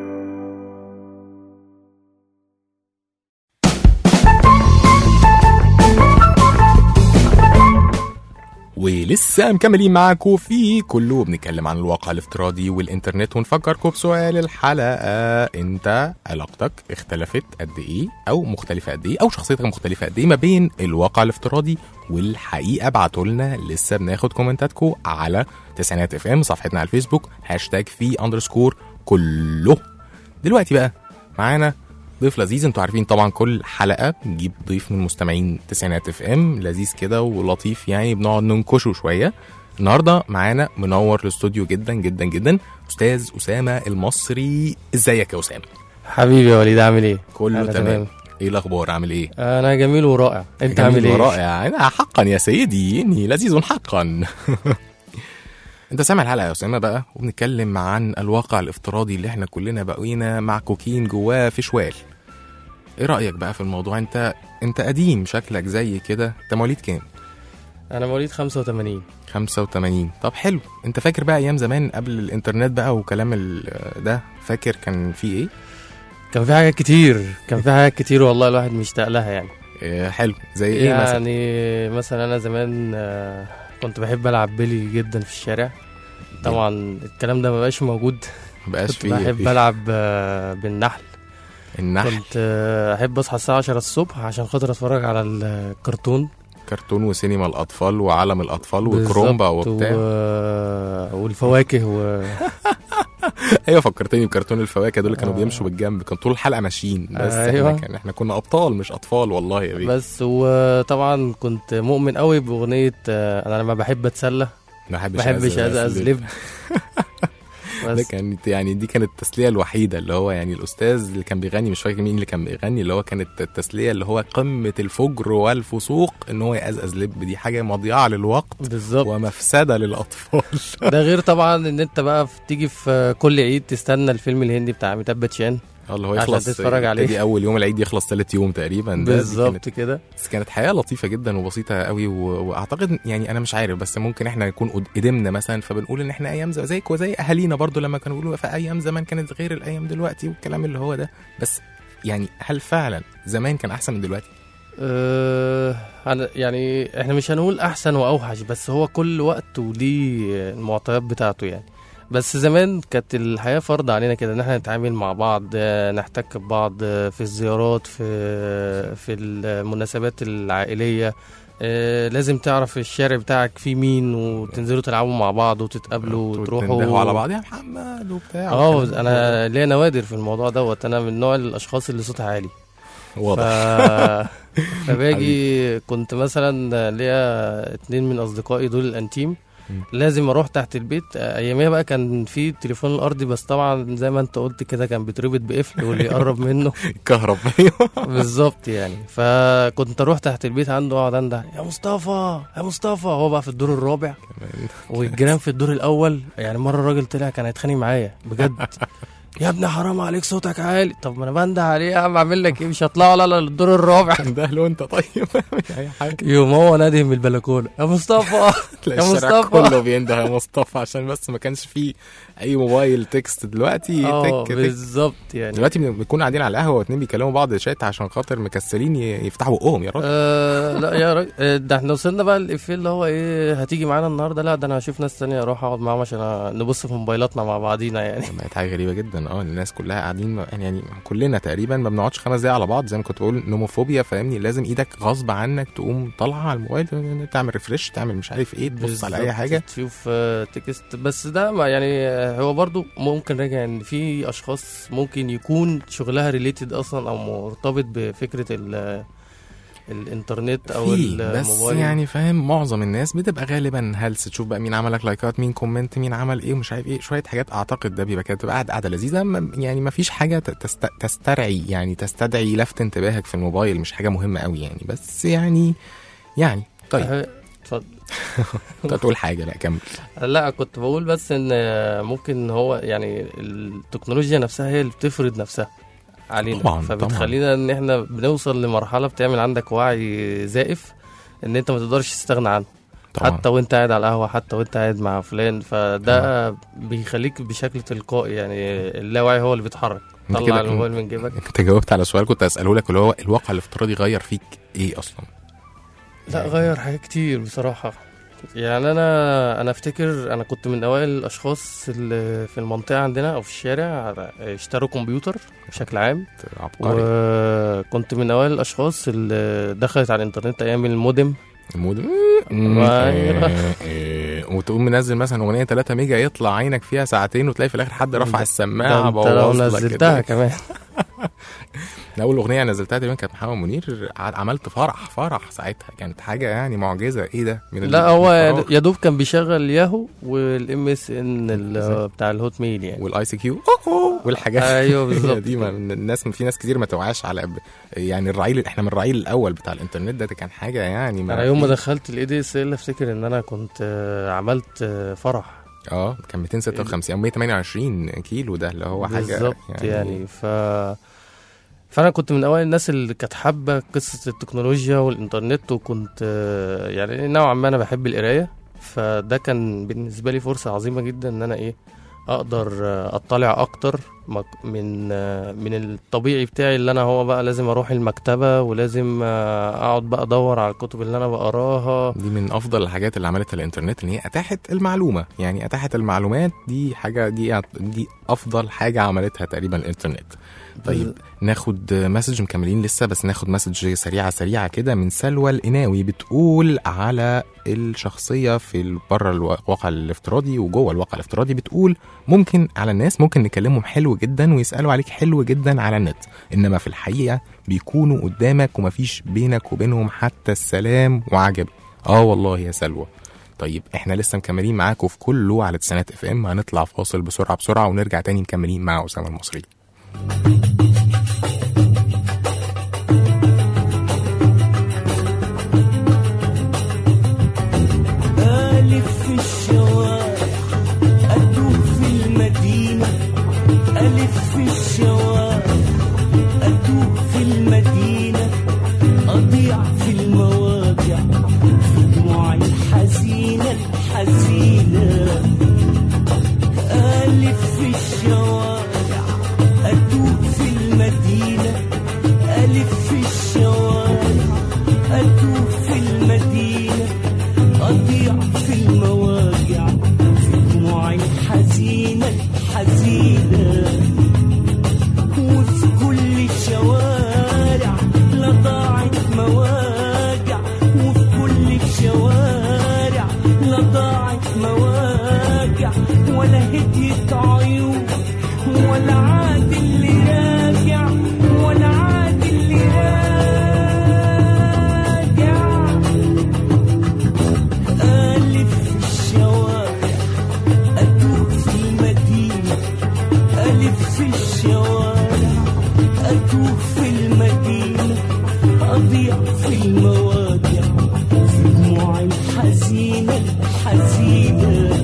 ولسه مكملين معاكم في كله بنتكلم عن الواقع الافتراضي والإنترنت، ونفكركم بسؤال الحلقة: أنت علاقتك اختلفت قد إيه أو مختلفة قد إيه أو شخصيتك مختلفة قد إيه ما بين الواقع الافتراضي والحقيقة؟ ابعتوا لنا، لسه بناخد كومنتاتكم على تسعينات اف ام، صفحتنا على الفيسبوك هاشتاج في اندرسكور كله. دلوقتي بقى معانا ضيف لذيذ. انتوا عارفين طبعا كل حلقة بنجيب ضيف من مستمعين تسعينات اف ام لذيذ كده ولطيف، يعني بنقعد ننكشه شوية. النهاردة معانا منور الاستوديو جدا جدا جدا أستاذ أسامة المصري. ازيك يا أسامة؟ حبيبي يا وليد، عامل ايه؟ كله تمام. تمام. ايه الاخبار؟ عامل ايه؟ انا جميل ورائع. انت عامل ايه؟ ورائع. انا حقا يا سيدي اني لذيذ حقا. انت سامع الحلقه يا اسامه بقى، وبنتكلم عن الواقع الافتراضي اللي احنا كلنا بقينا معكوكين جواه في شوال. ايه رايك بقى في الموضوع؟ انت انت قديم شكلك زي كده. انت مواليد كام؟ انا مواليد خمسة وتمانين. خمسة وتمانين. طب حلو. انت فاكر بقى ايام زمان قبل الانترنت بقى وكلام ده؟ فاكر كان في ايه؟ كان في حاجات كتير كان في حاجات كتير والله الواحد مشتاق لها يعني. إيه حلو. زي ايه يعني مثلا؟ يعني مثلا انا زمان كنت بحب العب بيلي جدا في الشارع. طبعا الكلام ده ما بقاش موجود. ما بقاش فيه. كنت بحب العب بالنحل. النحل. كنت احب اصحى الساعه عشرة الصبح عشان خاطر اتفرج على الكرتون. كرتون وسينما الاطفال وعالم الاطفال وكرومبا وبتاع و... والفواكه و... ايوه فكرتني بكرتون الفواكه دول اللي كانوا آه. بيمشوا بالجنب، كان طول الحلقه ماشيين بس. أيوة. احنا كان احنا كنا ابطال مش اطفال والله يا بيه. بس وطبعا كنت مؤمن قوي باغنيه آه، انا لما بحب اتسلى ما بحبش ما بحبش ازقز لب. ده بس كانت يعني دي كانت التسليه الوحيده اللي هو يعني الاستاذ اللي كان بيغني، مش فاكر مين اللي كان بيغني، اللي هو كانت التسليه اللي هو قمه الفجر والفسوق ان هو يقزقز لب. دي حاجه مضيعه للوقت بالظبط. ومفسده للاطفال. ده غير طبعا ان انت بقى في- تيجي في كل عيد تستنى الفيلم الهندي بتاع أميتاب باتشان اه اللي هو عشان يخلص تتفرج عليه. دي اول يوم العيد يخلص ثالث يوم تقريبا. ده دي بالظبط كانت كده. بس كانت حياه لطيفه جدا وبسيطه قوي و... واعتقد يعني انا مش عارف، بس ممكن احنا نكون قد- قدمنا مثلا فبنقول ان احنا ايام ز- زيك وزي اهالينا برضو لما كانوا بيقولوا في ايام زمان كانت غير الايام دلوقتي والكلام اللي هو ده. بس يعني هل فعلا زمان كان احسن من دلوقتي؟ أه أنا يعني احنا مش هنقول احسن واوحش، بس هو كل وقت وليه المعطيات بتاعته يعني. بس زمان كانت الحياة فرض علينا كده ان احنا نتعامل مع بعض، آه، نحتك ببعض آه، في الزيارات، في في المناسبات العائلية. آه، لازم تعرف الشارع بتاعك فيه مين، وتنزلوا تلعبوا مع بعض وتتقابلوا تندهوا وتروحوا على بعض يا محمد وبتاع اه والكلام ده. انا ليا نوادر في الموضوع دوت. انا من نوع الاشخاص اللي صوتها عالي. واضح. ف... فباجي كنت مثلا ليا اتنين من اصدقائي دول الانتيم، مم. لازم اروح تحت البيت. اياميها بقى كان في التليفون الارضي، بس طبعا زي ما انت قلت كده كان بيتربط بقفل واللي يقرب منه كهرب. ايوه بالظبط يعني. فكنت اروح تحت البيت عنده اقعد انده يا مصطفى يا مصطفى، هو بقى في الدور الرابع والجيران في الدور الاول. يعني مره الراجل طلع كان هيتخانق معايا بجد، يا ابني حرام عليك صوتك عالي. طب ما انا بنده عليه يا عم، اعمل لك ايه؟ مش هطلع ولا لا للدور الرابع. ده لو انت طيب مش اي حاجه. يوم هو نادي من البلكونه يا مصطفى تلاقي يا الشارع مصطفى. كله بينده يا مصطفى عشان بس ما كانش فيه اي موبايل تكست. دلوقتي اه تك تك. بالظبط يعني. دلوقتي بنكون قاعدين على القهوه واتنين بيكلموا بعض شات عشان خاطر مكسلين ي- يفتحوا بقهم يا راجل. آه لا يا راجل، آه، ده احنا وصلنا بقى الافيه اللي هو ايه، هتيجي معانا النهارده؟ لا ده انا هشوف ناس تانية اروح اقعد معاهم عشان نبص في موبايلاتنا مع بعضينا يعني. بقت حاجه غريبه جدا. اه الناس كلها قاعدين يعني, يعني كلنا تقريبا ما بنقعدش خمس دقايق على بعض، زي ما كنت بقول نوموفوبيا فاهمني. لازم ايدك غصب عنك تقوم طالعه على الموبايل تعمل ريفرش، تعمل مش عارف ايه، تبص على اي بالظبط، حاجه. تشوف آه، تكست. بس ده ما يعني آه، هو برضو ممكن راجع ان في اشخاص ممكن يكون شغلها ريليتد اصلا او مرتبط بفكره ال الانترنت او في بس الموبايل. يعني فاهم معظم الناس بتبقى غالبا هلس، تشوف بقى مين عملك لايكات، مين كومنت، مين عمل ايه ومش عارف ايه، شويه حاجات. اعتقد ده بيبقى كده بتبقى قاعده قاعده لذيذه. م- يعني ما فيش حاجه تست... تسترعي يعني تستدعي لفت انتباهك في الموبايل، مش حاجه مهمه قوي يعني. بس يعني يعني طيب آه، اتفضل. انت تقول حاجه؟ لا كمل. لا كنت بقول بس ان ممكن هو يعني التكنولوجيا نفسها هي اللي بتفرض نفسها علينا. طبعاً، فبتخلينا ان احنا بنوصل لمرحله بتعمل عندك وعي زائف ان انت ما تقدرش تستغنى عنه. طبعا حتى وانت قاعد على القهوه، حتى وانت قاعد مع فلان، فده بيخليك بشكل تلقائي يعني اللاوعي هو اللي بيتحرك. انت طلع كده- الموبايل من جيبك. انت جاوبت على سؤال كنت اساله لك، اللي هو الواقع الافتراضي غير فيك ايه اصلا؟ لا غير حاجات كتير بصراحة. يعني أنا أنا أفتكر أنا كنت من أوائل الأشخاص اللي في المنطقة عندنا أو في الشارع اشتروا كمبيوتر بشكل عام، عبقري. وكنت من أوائل الأشخاص اللي دخلت على الإنترنت أيام المودم. المودم أيوة. إيه، إيه، وتقوم منزل مثلا اغنيه ثلاثة ميجا يطلع عينك فيها ساعتين وتلاقي في الاخر حد رفع ده السماعه أنت لو بوظ لك نزلتها كده. كمان. اول اغنيه نزلتها تقريبا كانت محمد منير، ع- عملت فرح فرح ساعتها، كانت حاجه يعني معجزه. ايه ده من لا ال- هو الفراغ. يا دوب كان بيشغل ياهو والام اس ان بتاع الهوت ميل يعني. والاي سي كيو والحاجات ايوه بالظبط دي. ما الناس في ناس كتير ما توعاش على ب- يعني الرعيل، احنا من الرعيل الاول بتاع الانترنت ده, ده كان حاجه يعني. انا يوم ما دخلت الاي دي اس ال افتكر ان انا كنت آه، عملت آه، فرح. اه كان مئتين وستة وخمسين او مية وتمانية وعشرين كيلو، ده اللي هو حاجه بالظبط يعني, يعني ف فانا كنت من اوائل الناس اللي كانت حابه قصه التكنولوجيا والانترنت، وكنت آه، يعني نوعا ما انا بحب القرايه. فده كان بالنسبه لي فرصه عظيمه جدا ان انا ايه اقدر آه، اطلع اكتر مك- من آه، من الطبيعي بتاعي اللي انا هو بقى لازم اروح المكتبه ولازم آه، اقعد بقى ادور على الكتب اللي انا بقراها. دي من افضل الحاجات اللي عملتها الانترنت، ان هي اتاحت المعلومه، يعني اتاحت المعلومات، دي حاجه دي دي افضل حاجه عملتها تقريبا الانترنت. طيب ناخد مسج، مكملين لسه بس ناخد مسج سريعه سريعه كده من سلوى القناوي، بتقول على الشخصيه في بره الواقع الافتراضي وجوه الواقع الافتراضي. بتقول ممكن على الناس ممكن نكلمهم حلو جدا ويسالوا عليك حلو جدا على النت، انما في الحقيقه بيكونوا قدامك ومفيش بينك وبينهم حتى السلام وعجب. اه والله يا سلوى. طيب احنا لسه مكملين معاكم في كله على تسعينات اف ام، هنطلع فاصل بسرعه بسرعه ونرجع تاني مكملين مع اسامه المصري. ألف في الشوارع أتوه في المدينة، ألف في الشوارع أتوه في المدينة، أضيع في المواجع في دموعي الحزينة الحزينة. ألف في الشوارع أتوه في المدينة، ألف في الشوارع أتوه في المدينة، أضيع في المواجع في دموعي الحزينة الحزينة. وفي كل الشوارع لا ضاعت مواجع، وفي كل الشوارع لا ضاعت مواجع، ولا هديت عيون ولا عاد اللي راجع، ولا عاد اللي راجع. ألف في الشوارع أتوه في المدينة، ألف في الشوارع أتوه في المدينة، أضيع في المواجع في دموعي الحزينة الحزينة.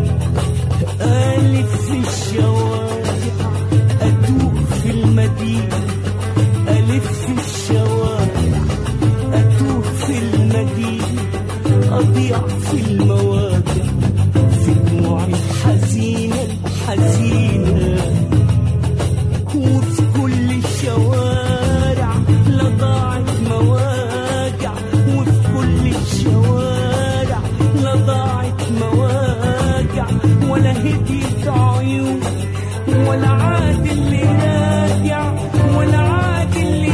ألف في الشوارع أتوه في المدينة، ألف في الشوارع أتوه في المدينة، أضيع في المواجع في دموعي الحزينة الحزينة. وفي كل الشوارع لا ضاعت مواجع، وفي كل الشوارع لا ضاعت مواجع، ولا هديت عيون ولا عاد اللي راجع، ولا عاد اللي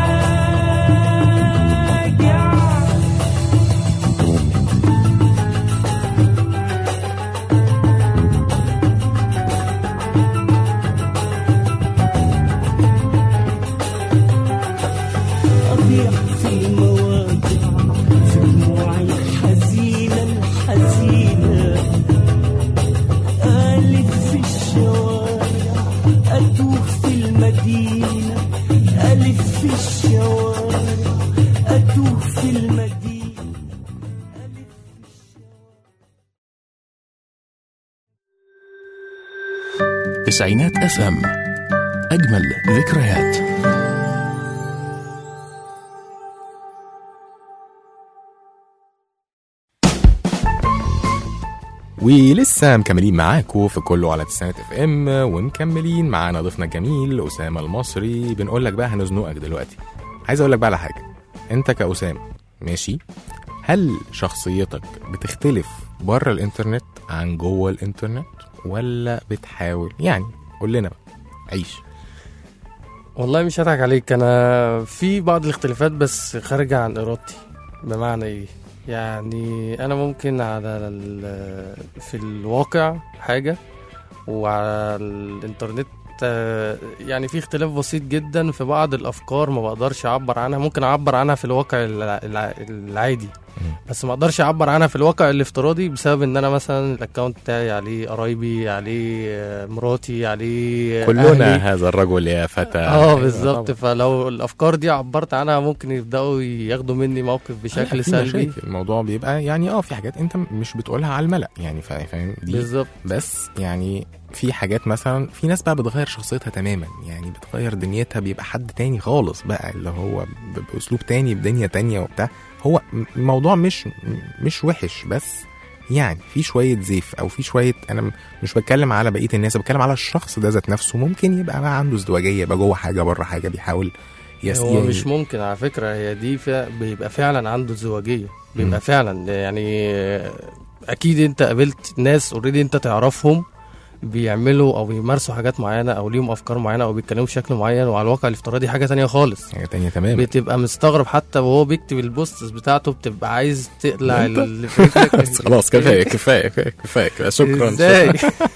راجع. أضيع في المواجع في دموعي الحزينة الحزينة. ألف في الشوارع أتوه في المدينة، ألف في الشوارع أتوه في المدينة. تسعينات اف ام، اجمل ذكريات. ولسه مكملين معاكم في كله على تسعينات اف ام، ومكملين معانا ضيفنا الجميل اسامه المصري. بنقول لك بقى هنزنقك دلوقتي. عايز اقول لك بقى على حاجه، انت كاسامه ماشي، هل شخصيتك بتختلف بره الانترنت عن جوه الانترنت ولا بتحاول؟ يعني قول لنا بقى، عيش. والله مش هضحك عليك، انا في بعض الاختلافات بس خارجه عن ارادتي. بمعنى ايه؟ يعني انا ممكن على ال- في الواقع حاجه وعلى الانترنت آه، يعني في اختلاف بسيط جدا في بعض الافكار ما بقدرش اعبر عنها. ممكن اعبر عنها في الواقع الع- الع- العادي، بس ما اقدرش اعبر عنها في الواقع الافتراضي بسبب ان انا مثلا الاكونت بتاعي عليه قرايبي، عليه آه، مراتي، عليه آه، كلنا أهلي. هذا الرجل يا فتى. اه بالظبط. فلو الافكار دي عبرت عنها ممكن يبداوا ياخدوا مني موقف بشكل سلبي. الموضوع بيبقى يعني اه في حاجات انت مش بتقولها على الملأ، يعني فا- فاهم دي بالظبط. بس يعني في حاجات مثلا في ناس بقى بتغير شخصيتها تماما، يعني بتغير دنيتها، بيبقى حد تاني خالص بقى، اللي هو ب- باسلوب تاني بدنيا تانية وبتاع. هو م- الموضوع مش مش وحش، بس يعني في شويه زيف او في شويه، انا م- مش بتكلم على بقيه الناس، بتكلم على الشخص ده ذات نفسه، ممكن يبقى ما عنده ازدواجيه، يبقى جوه حاجه بره حاجه، بيحاول يس هو يعني- مش ممكن على فكرة، هي دي فع- بيبقى فعلا عنده ازدواجية، بيبقى مم. فعلا يعني اكيد انت قابلت ناس اوريدي انت تعرفهم بيعملوا او بيمارسوا حاجات معينة او ليهم افكار معينة او بيتكلموا بشكل معين، وعلى الواقع الافتراضي حاجة تانية خالص. حاجه تانية تماما. بتبقى مستغرب حتى وهو بيكتب البوستس بتاعته، بتبقى عايز تقلع انت؟ اللي في رجلك. بس خلاص كفايه كفايه كفايه كفايه شكرا. ازاي؟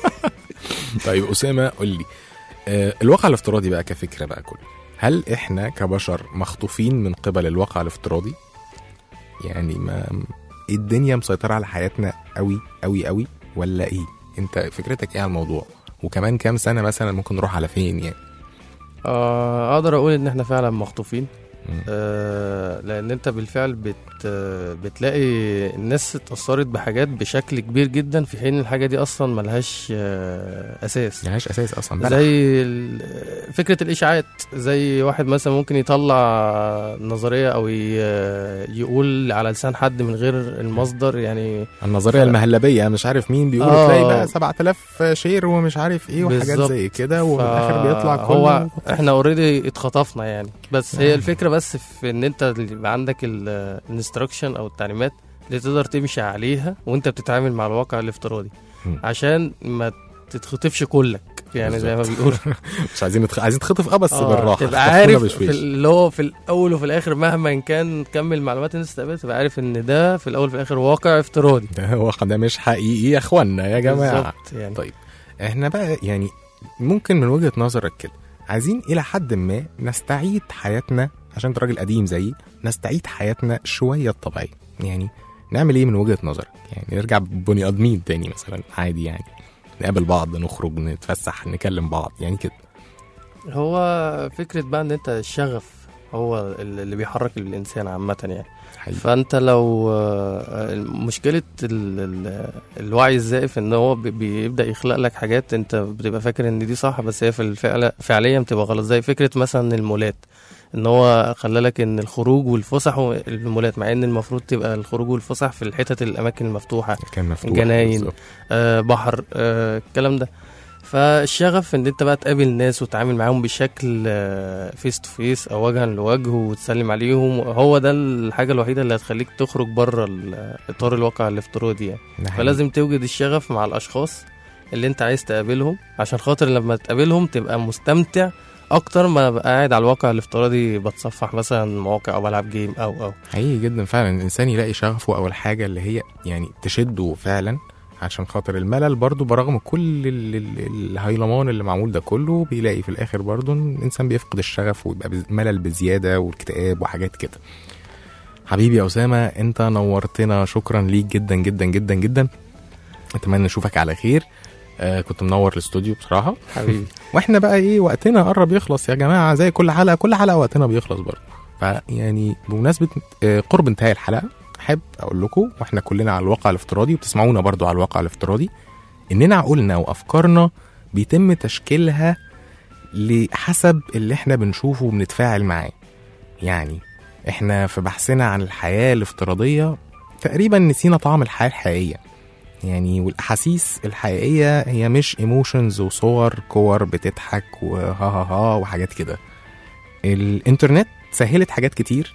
طيب أسامة قول لي، آه الواقع الافتراضي بقى كفكرة بقى كله، هل إحنا كبشر مخطوفين من قبل الواقع الافتراضي؟ يعني ما الدنيا مسيطرة على حياتنا قوي قوي قوي ولا إيه؟ أنت فكرتك إيه على الموضوع؟ وكمان كام سنة مثلا ممكن نروح على فين يعني؟ آه، اقدر اقول ان احنا فعلا مخطوفين. مم. آه، لان انت بالفعل بت آه، بتلاقي الناس اتأثرت بحاجات بشكل كبير جدا، في حين الحاجة دي اصلا ملهاش آه، اساس. ملهاش أساس أصلا بلح. زي ال- فكرة الإشاعات، زي واحد مثلا ممكن يطلع نظرية أو ي- يقول على لسان حد من غير المصدر يعني. النظرية المهلبية مش عارف مين بيقول آه. تلاقي بقى سبعة آلاف شير ومش عارف إيه وحاجات بالظبط. زي كده، وفي الآخر بيطلع كله هو احنا اوريدي اتخطفنا يعني، بس هي الفكرة بس في ان انت اللي يبقى عندك الانستراكشن او التعليمات اللي تقدر تمشي عليها وانت بتتعامل مع الواقع الافتراضي، مم. عشان ما تتخطفش كلك يعني زي ما بيقولوا. مش عايزين نتخ... عايزين تخطف اه بس آه، بالراحة، تبقى خطفونا عارف بشويش. في اللي هو في الاول وفي الاخر مهما كان كم المعلومات اللي انت استقبلها، تبقى عارف ان ده في الاول وفي الاخر واقع افتراضي. ده واقع، ده مش حقيقي يا اخوانا يا جماعة. بالظبط يعني. طيب احنا بقى يعني ممكن من وجهة نظرك كده عايزين الى حد ما نستعيد حياتنا، عشان انت راجل قديم زيي، نستعيد حياتنا شوية الطبيعية. يعني نعمل ايه من وجهة نظرك؟ يعني نرجع بني ادمين تاني مثلا عادي، يعني نقابل بعض، نخرج، نتفسح، نكلم بعض يعني كده. هو فكرة بقى ان انت الشغف هو اللي بيحرك الانسان عامة يعني. حقيقي. فانت لو آه، مشكلة ال- ال- الوعي الزائف ان هو بي- بيبدأ يخلق لك حاجات انت بتبقى فاكر ان دي صح، بس هي في الفعل فعليا بتبقى غلط. زي فكرة مثلا المولات، ان هو خلى لك ان الخروج والفسح والمولات، مع ان المفروض تبقى الخروج والفسح في الحتت الاماكن المفتوحة، كان مفتوح جناين، بالظبط. آه بحر، آه الكلام ده. فالشغف ان انت بقى تقابل ناس وتتعامل معاهم بشكل فيس تو فيس او وجها لوجه وتسلم عليهم، هو ده الحاجه الوحيده اللي هتخليك تخرج بره ال- اطار الواقع الافتراضي يعني. ده حقيقي. فلازم توجد الشغف مع الاشخاص اللي انت عايز تقابلهم، عشان خاطر لما تقابلهم تبقى مستمتع اكتر ما ابقى قاعد على الواقع الافتراضي بتصفح مثلا مواقع او بلعب جيم او او حقيقي جدا فعلا الانسان يلاقي شغفه او الحاجه اللي هي يعني تشده فعلا، عشان خاطر الملل برضو برغم كل ال- ال- الهيلمان اللي معمول ده كله، بيلاقي في الاخر برضو إن الانسان بيفقد الشغف ويبقى بز- ملل بزياده والاكتئاب وحاجات كده. حبيبي يا اسامه انت نورتنا، شكرا ليك جدا جدا جدا جدا، اتمنى نشوفك على خير. آه كنت منور الاستوديو بصراحه حبيبي. واحنا بقى ايه وقتنا قرب يخلص يا جماعه، زي كل حلقه كل حلقه وقتنا بيخلص برضه. فيعني بمناسبه آه، قرب انتهاء الحلقه، احب اقول لكم واحنا كلنا على الواقع الافتراضي وبتسمعونا برضه على الواقع الافتراضي، اننا عقولنا وافكارنا بيتم تشكيلها لحسب اللي احنا بنشوفه وبنتفاعل معاه. يعني احنا في بحثنا عن الحياه الافتراضيه تقريبا نسينا طعم الحياه الحقيقيه يعني، والاحاسيس الحقيقيه هي مش ايموشنز وصور كور بتضحك وها ها ها وحاجات كده. الانترنت سهلت حاجات كتير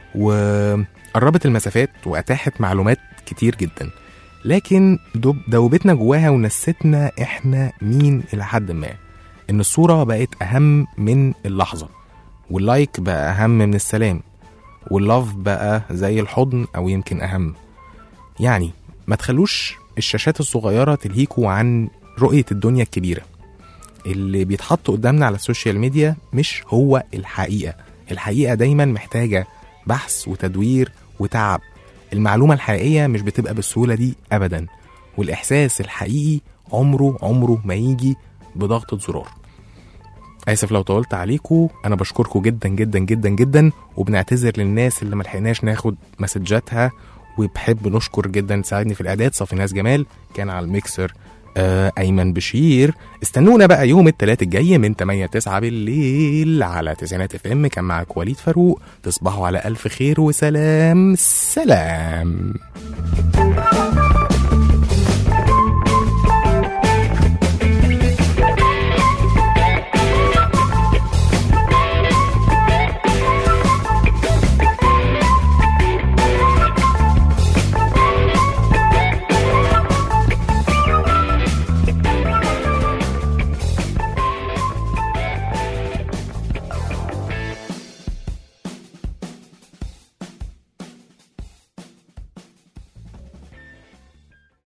وقربت المسافات واتاحت معلومات كتير جدا، لكن دوب دوبتنا جواها ونستنا احنا مين الى حد ما. ان الصوره بقت اهم من اللحظه، واللايك بقى اهم من السلام، واللاف بقى زي الحضن او يمكن اهم. يعني ما تخلوش الشاشات الصغيرة تلهيكوا عن رؤية الدنيا الكبيرة. اللي بيتحط قدامنا على السوشيال ميديا مش هو الحقيقة. الحقيقة دايما محتاجة بحث وتدوير وتعب. المعلومة الحقيقية مش بتبقى بالسهولة دي أبدا، والإحساس الحقيقي عمره عمره ما يجي بضغطة زرار. آسف لو طولت عليكم، أنا بشكركم جدا جدا جدا جدا، وبنعتذر للناس اللي ملحقناش ناخد مسجاتها، وبحب نشكر جدا ساعدني في الإعداد صافيناس جمال، كان على الميكسر آه أيمن بشير. استنونا بقى يوم الثلاث الجاي من تمانية تسعة بالليل على تسعينات اف ام. كان معك وليد فاروق، تصبحوا على ألف خير وسلام. سلام.